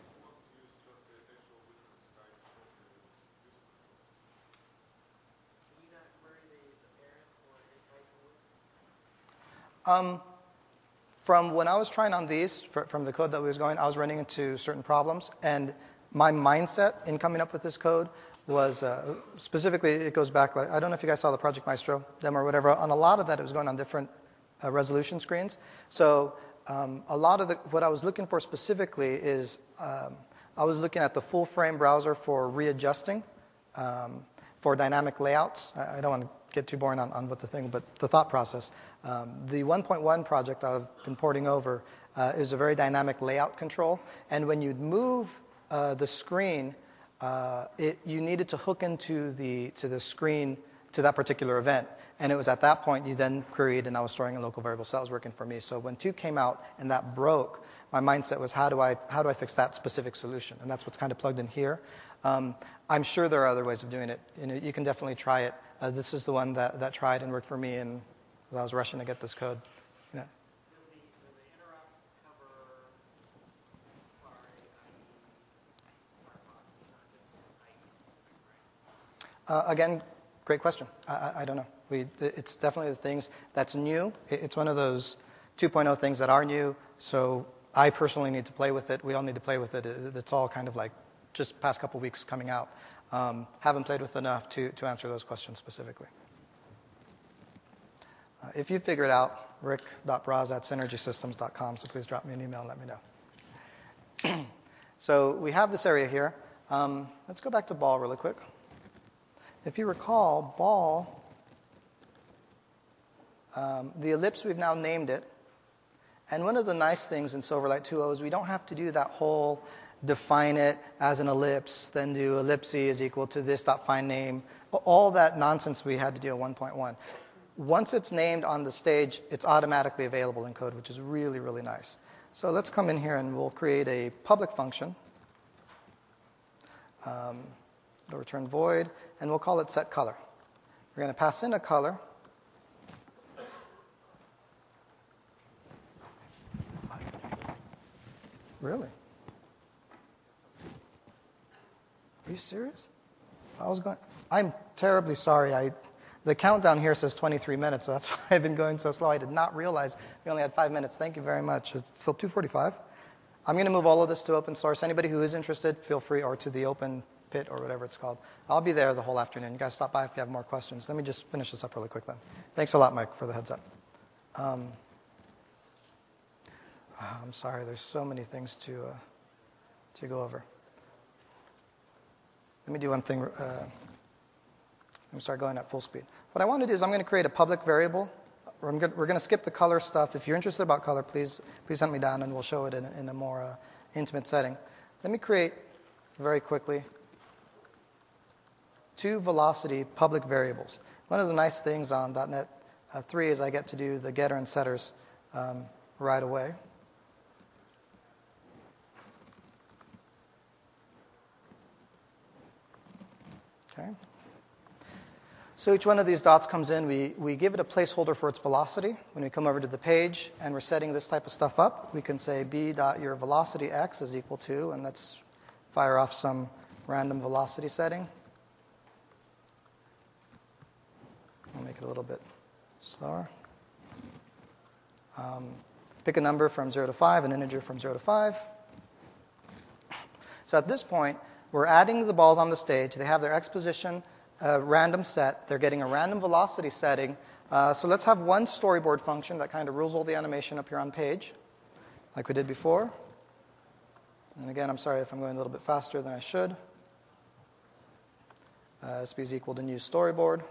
From when I was trying on these, from the code that was going, I was running into certain problems. And my mindset in coming up with this code was specifically, it goes back, like, I don't know if you guys saw the Project Maestro demo or whatever. On a lot of that, it was going on different resolution screens. So a lot of what I was looking for specifically is I was looking at the full frame browser for readjusting, for dynamic layouts. I don't want to get too boring on what the thing, but the thought process. The 1.1 project I've been porting over is a very dynamic layout control. And when you move the screen, you needed to hook into the screen to that particular event. And it was at that point you then queried, and I was storing in local variables. So that was working for me. So when 2 came out and that broke, my mindset was, how do I fix that specific solution? And that's what's kind of plugged in here. I'm sure there are other ways of doing it. You can definitely try it. This is the one that tried and worked for me, and I was rushing to get this code. Yeah. Does the interrupt cover Firefox, not just IE specific, right? Again, great question. I don't know. It's definitely the things that's new. It's one of those 2.0 things that are new, so I personally need to play with it. We all need to play with it. It's all kind of like just past couple weeks coming out. Haven't played with enough to answer those questions specifically. If you figure it out, rick.braz@synergysystems.com, so please drop me an email and let me know. So we have this area here. Let's go back to ball really quick. If you recall, ball, the ellipse, we've now named it. And one of the nice things in Silverlight 2.0 is we don't have to do that whole define it as an ellipse, then do ellipse is equal to this dot find name, all that nonsense we had to do at 1.1. Once it's named on the stage, it's automatically available in code, which is really, really nice. So let's come in here and we'll create a public function. It'll return void, and we'll call it setColor. We're going to pass in a color. Really? Are you serious? I'm terribly sorry. The countdown here says 23 minutes, so that's why I've been going so slow. I did not realize we only had 5 minutes. Thank you very much. It's still 2:45. I'm going to move all of this to open source. Anybody who is interested, feel free, or to the open pit or whatever it's called. I'll be there the whole afternoon. You guys stop by if you have more questions. Let me just finish this up really quick then. Thanks a lot, Mike, for the heads up. I'm sorry. There's so many things to go over. Let me do one thing. Let me start going at full speed. What I want to do is I'm going to create a public variable. We're going to skip the color stuff. If you're interested about color, please hunt me down, and we'll show it in a more intimate setting. Let me create, very quickly, 2 velocity public variables. One of the nice things on .NET 3 is I get to do the getter and setters right away. Okay. So each one of these dots comes in. We give it a placeholder for its velocity. When we come over to the page and we're setting this type of stuff up, we can say b.your velocity x is equal to, and let's fire off some random velocity setting. I'll make it a little bit slower. Pick a number from 0 to 5, an integer from 0 to 5. So at this point, we're adding the balls on the stage. They have their x position random set. They're getting a random velocity setting. So let's have one storyboard function that kind of rules all the animation up here on page, like we did before. And again, I'm sorry if I'm going a little bit faster than I should. SP is equal to new storyboard.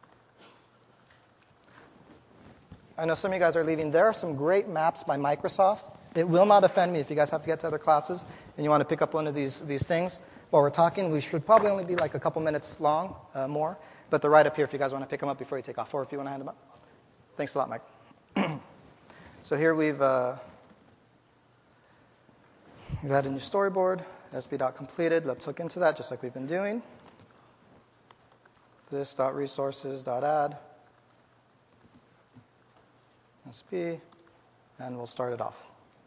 I know some of you guys are leaving. There are some great maps by Microsoft. It will not offend me if you guys have to get to other classes and you want to pick up one of these things. While we're talking, we should probably only be like a couple minutes long, more. But they're right up here if you guys want to pick them up before you take off, or if you want to hand them up. Thanks a lot, Mike. So here we've added a new storyboard, sb.completed. Let's look into that just like we've been doing. This.resources.add. SB, and we'll start it off.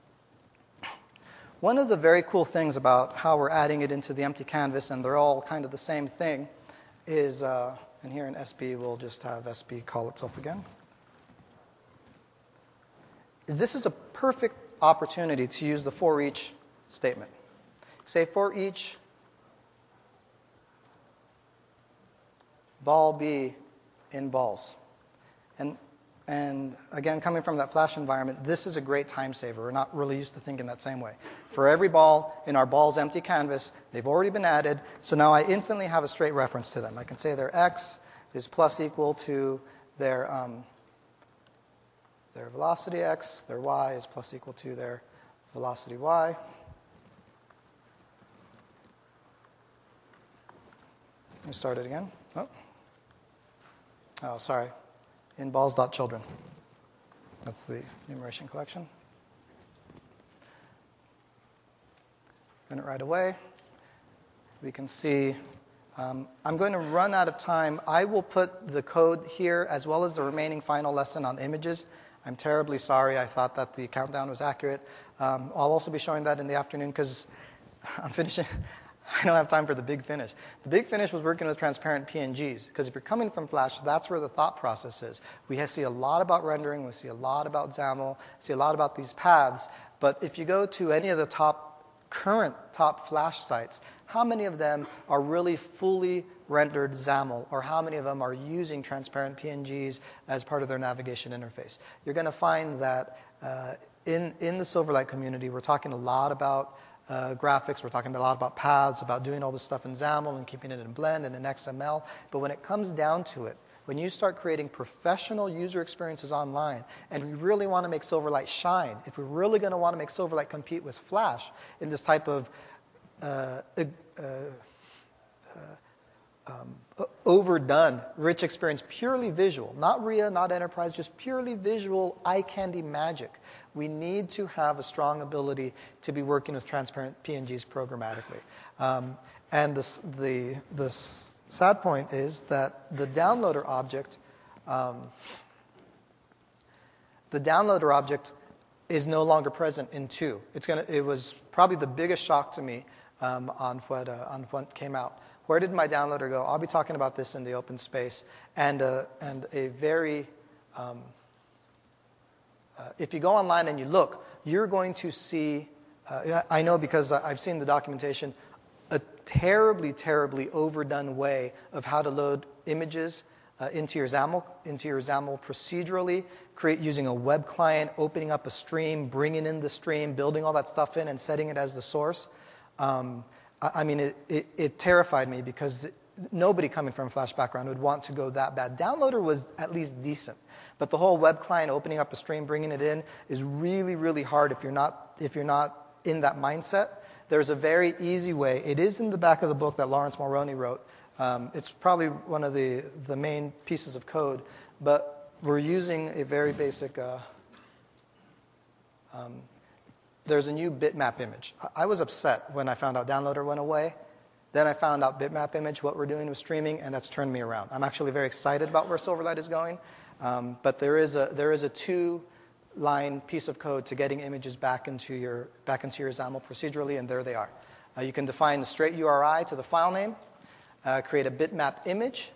One of the very cool things about how we're adding it into the empty canvas, and they're all kind of the same thing, is, and here in SB we'll just have SB call itself again, is this is a perfect opportunity to use the for each statement. Say for each ball B in balls. And again, coming from that Flash environment, this is a great time saver. We're not really used to thinking that same way. For every ball in our ball's empty canvas, they've already been added, so now I instantly have a straight reference to them. I can say their x is plus equal to their velocity x, their y is plus equal to their velocity y. Let me start it again. Oh, sorry. In balls.children. That's the enumeration collection. Run it right away. We can see, I'm going to run out of time. I will put the code here as well as the remaining final lesson on images. I'm terribly sorry. I thought that the countdown was accurate. I'll also be showing that in the afternoon because I'm finishing. I don't have time for the big finish. The big finish was working with transparent PNGs, because if you're coming from Flash, that's where the thought process is. We see a lot about rendering, we see a lot about XAML, see a lot about these paths, but if you go to any of the current top Flash sites, how many of them are really fully rendered XAML, or how many of them are using transparent PNGs as part of their navigation interface? You're going to find that in the Silverlight community, we're talking a lot about graphics, we're talking a lot about paths, about doing all this stuff in XAML and keeping it in Blend and in XML. But when it comes down to it, when you start creating professional user experiences online, and we really want to make Silverlight shine, if we're really going to want to make Silverlight compete with Flash in this type of overdone, rich experience, purely visual, not RIA, not enterprise, just purely visual, eye candy magic, we need to have a strong ability to be working with transparent PNGs programmatically. And the sad point is that the downloader object is no longer present in 2. It was probably the biggest shock to me on what came out. Where did my downloader go? I'll be talking about this in the open space. And a very, if you go online and you look, you're going to see, I know because I've seen the documentation, a terribly, terribly overdone way of how to load images into your XAML procedurally, using a web client, opening up a stream, bringing in the stream, building all that stuff in, and setting it as the source. I mean, it terrified me because nobody coming from a Flash background would want to go that bad. Downloader was at least decent, but the whole web client opening up a stream, bringing it in, is really, really hard if you're not in that mindset. There's a very easy way. It is in the back of the book that Lawrence Mulroney wrote. It's probably one of the main pieces of code, but we're using a very basic. There's a new bitmap image. I was upset when I found out Downloader went away. Then I found out bitmap image, what we're doing with streaming, and that's turned me around. I'm actually very excited about where Silverlight is going, but there is a 2-line piece of code to getting images back into your XAML procedurally, and there they are. You can define the straight URI to the file name, create a bitmap image,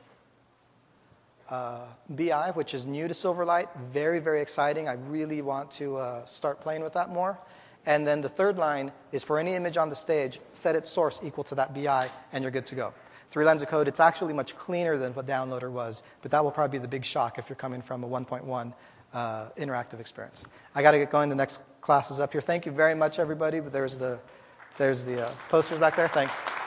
BI, which is new to Silverlight, very, very exciting. I really want to start playing with that more. And then the third line is for any image on the stage, set its source equal to that BI, and you're good to go. 3 lines of code. It's actually much cleaner than what Downloader was, but that will probably be the big shock if you're coming from a 1.1 interactive experience. I got to get going. The next class is up here. Thank you very much, everybody. But there's the posters back there. Thanks.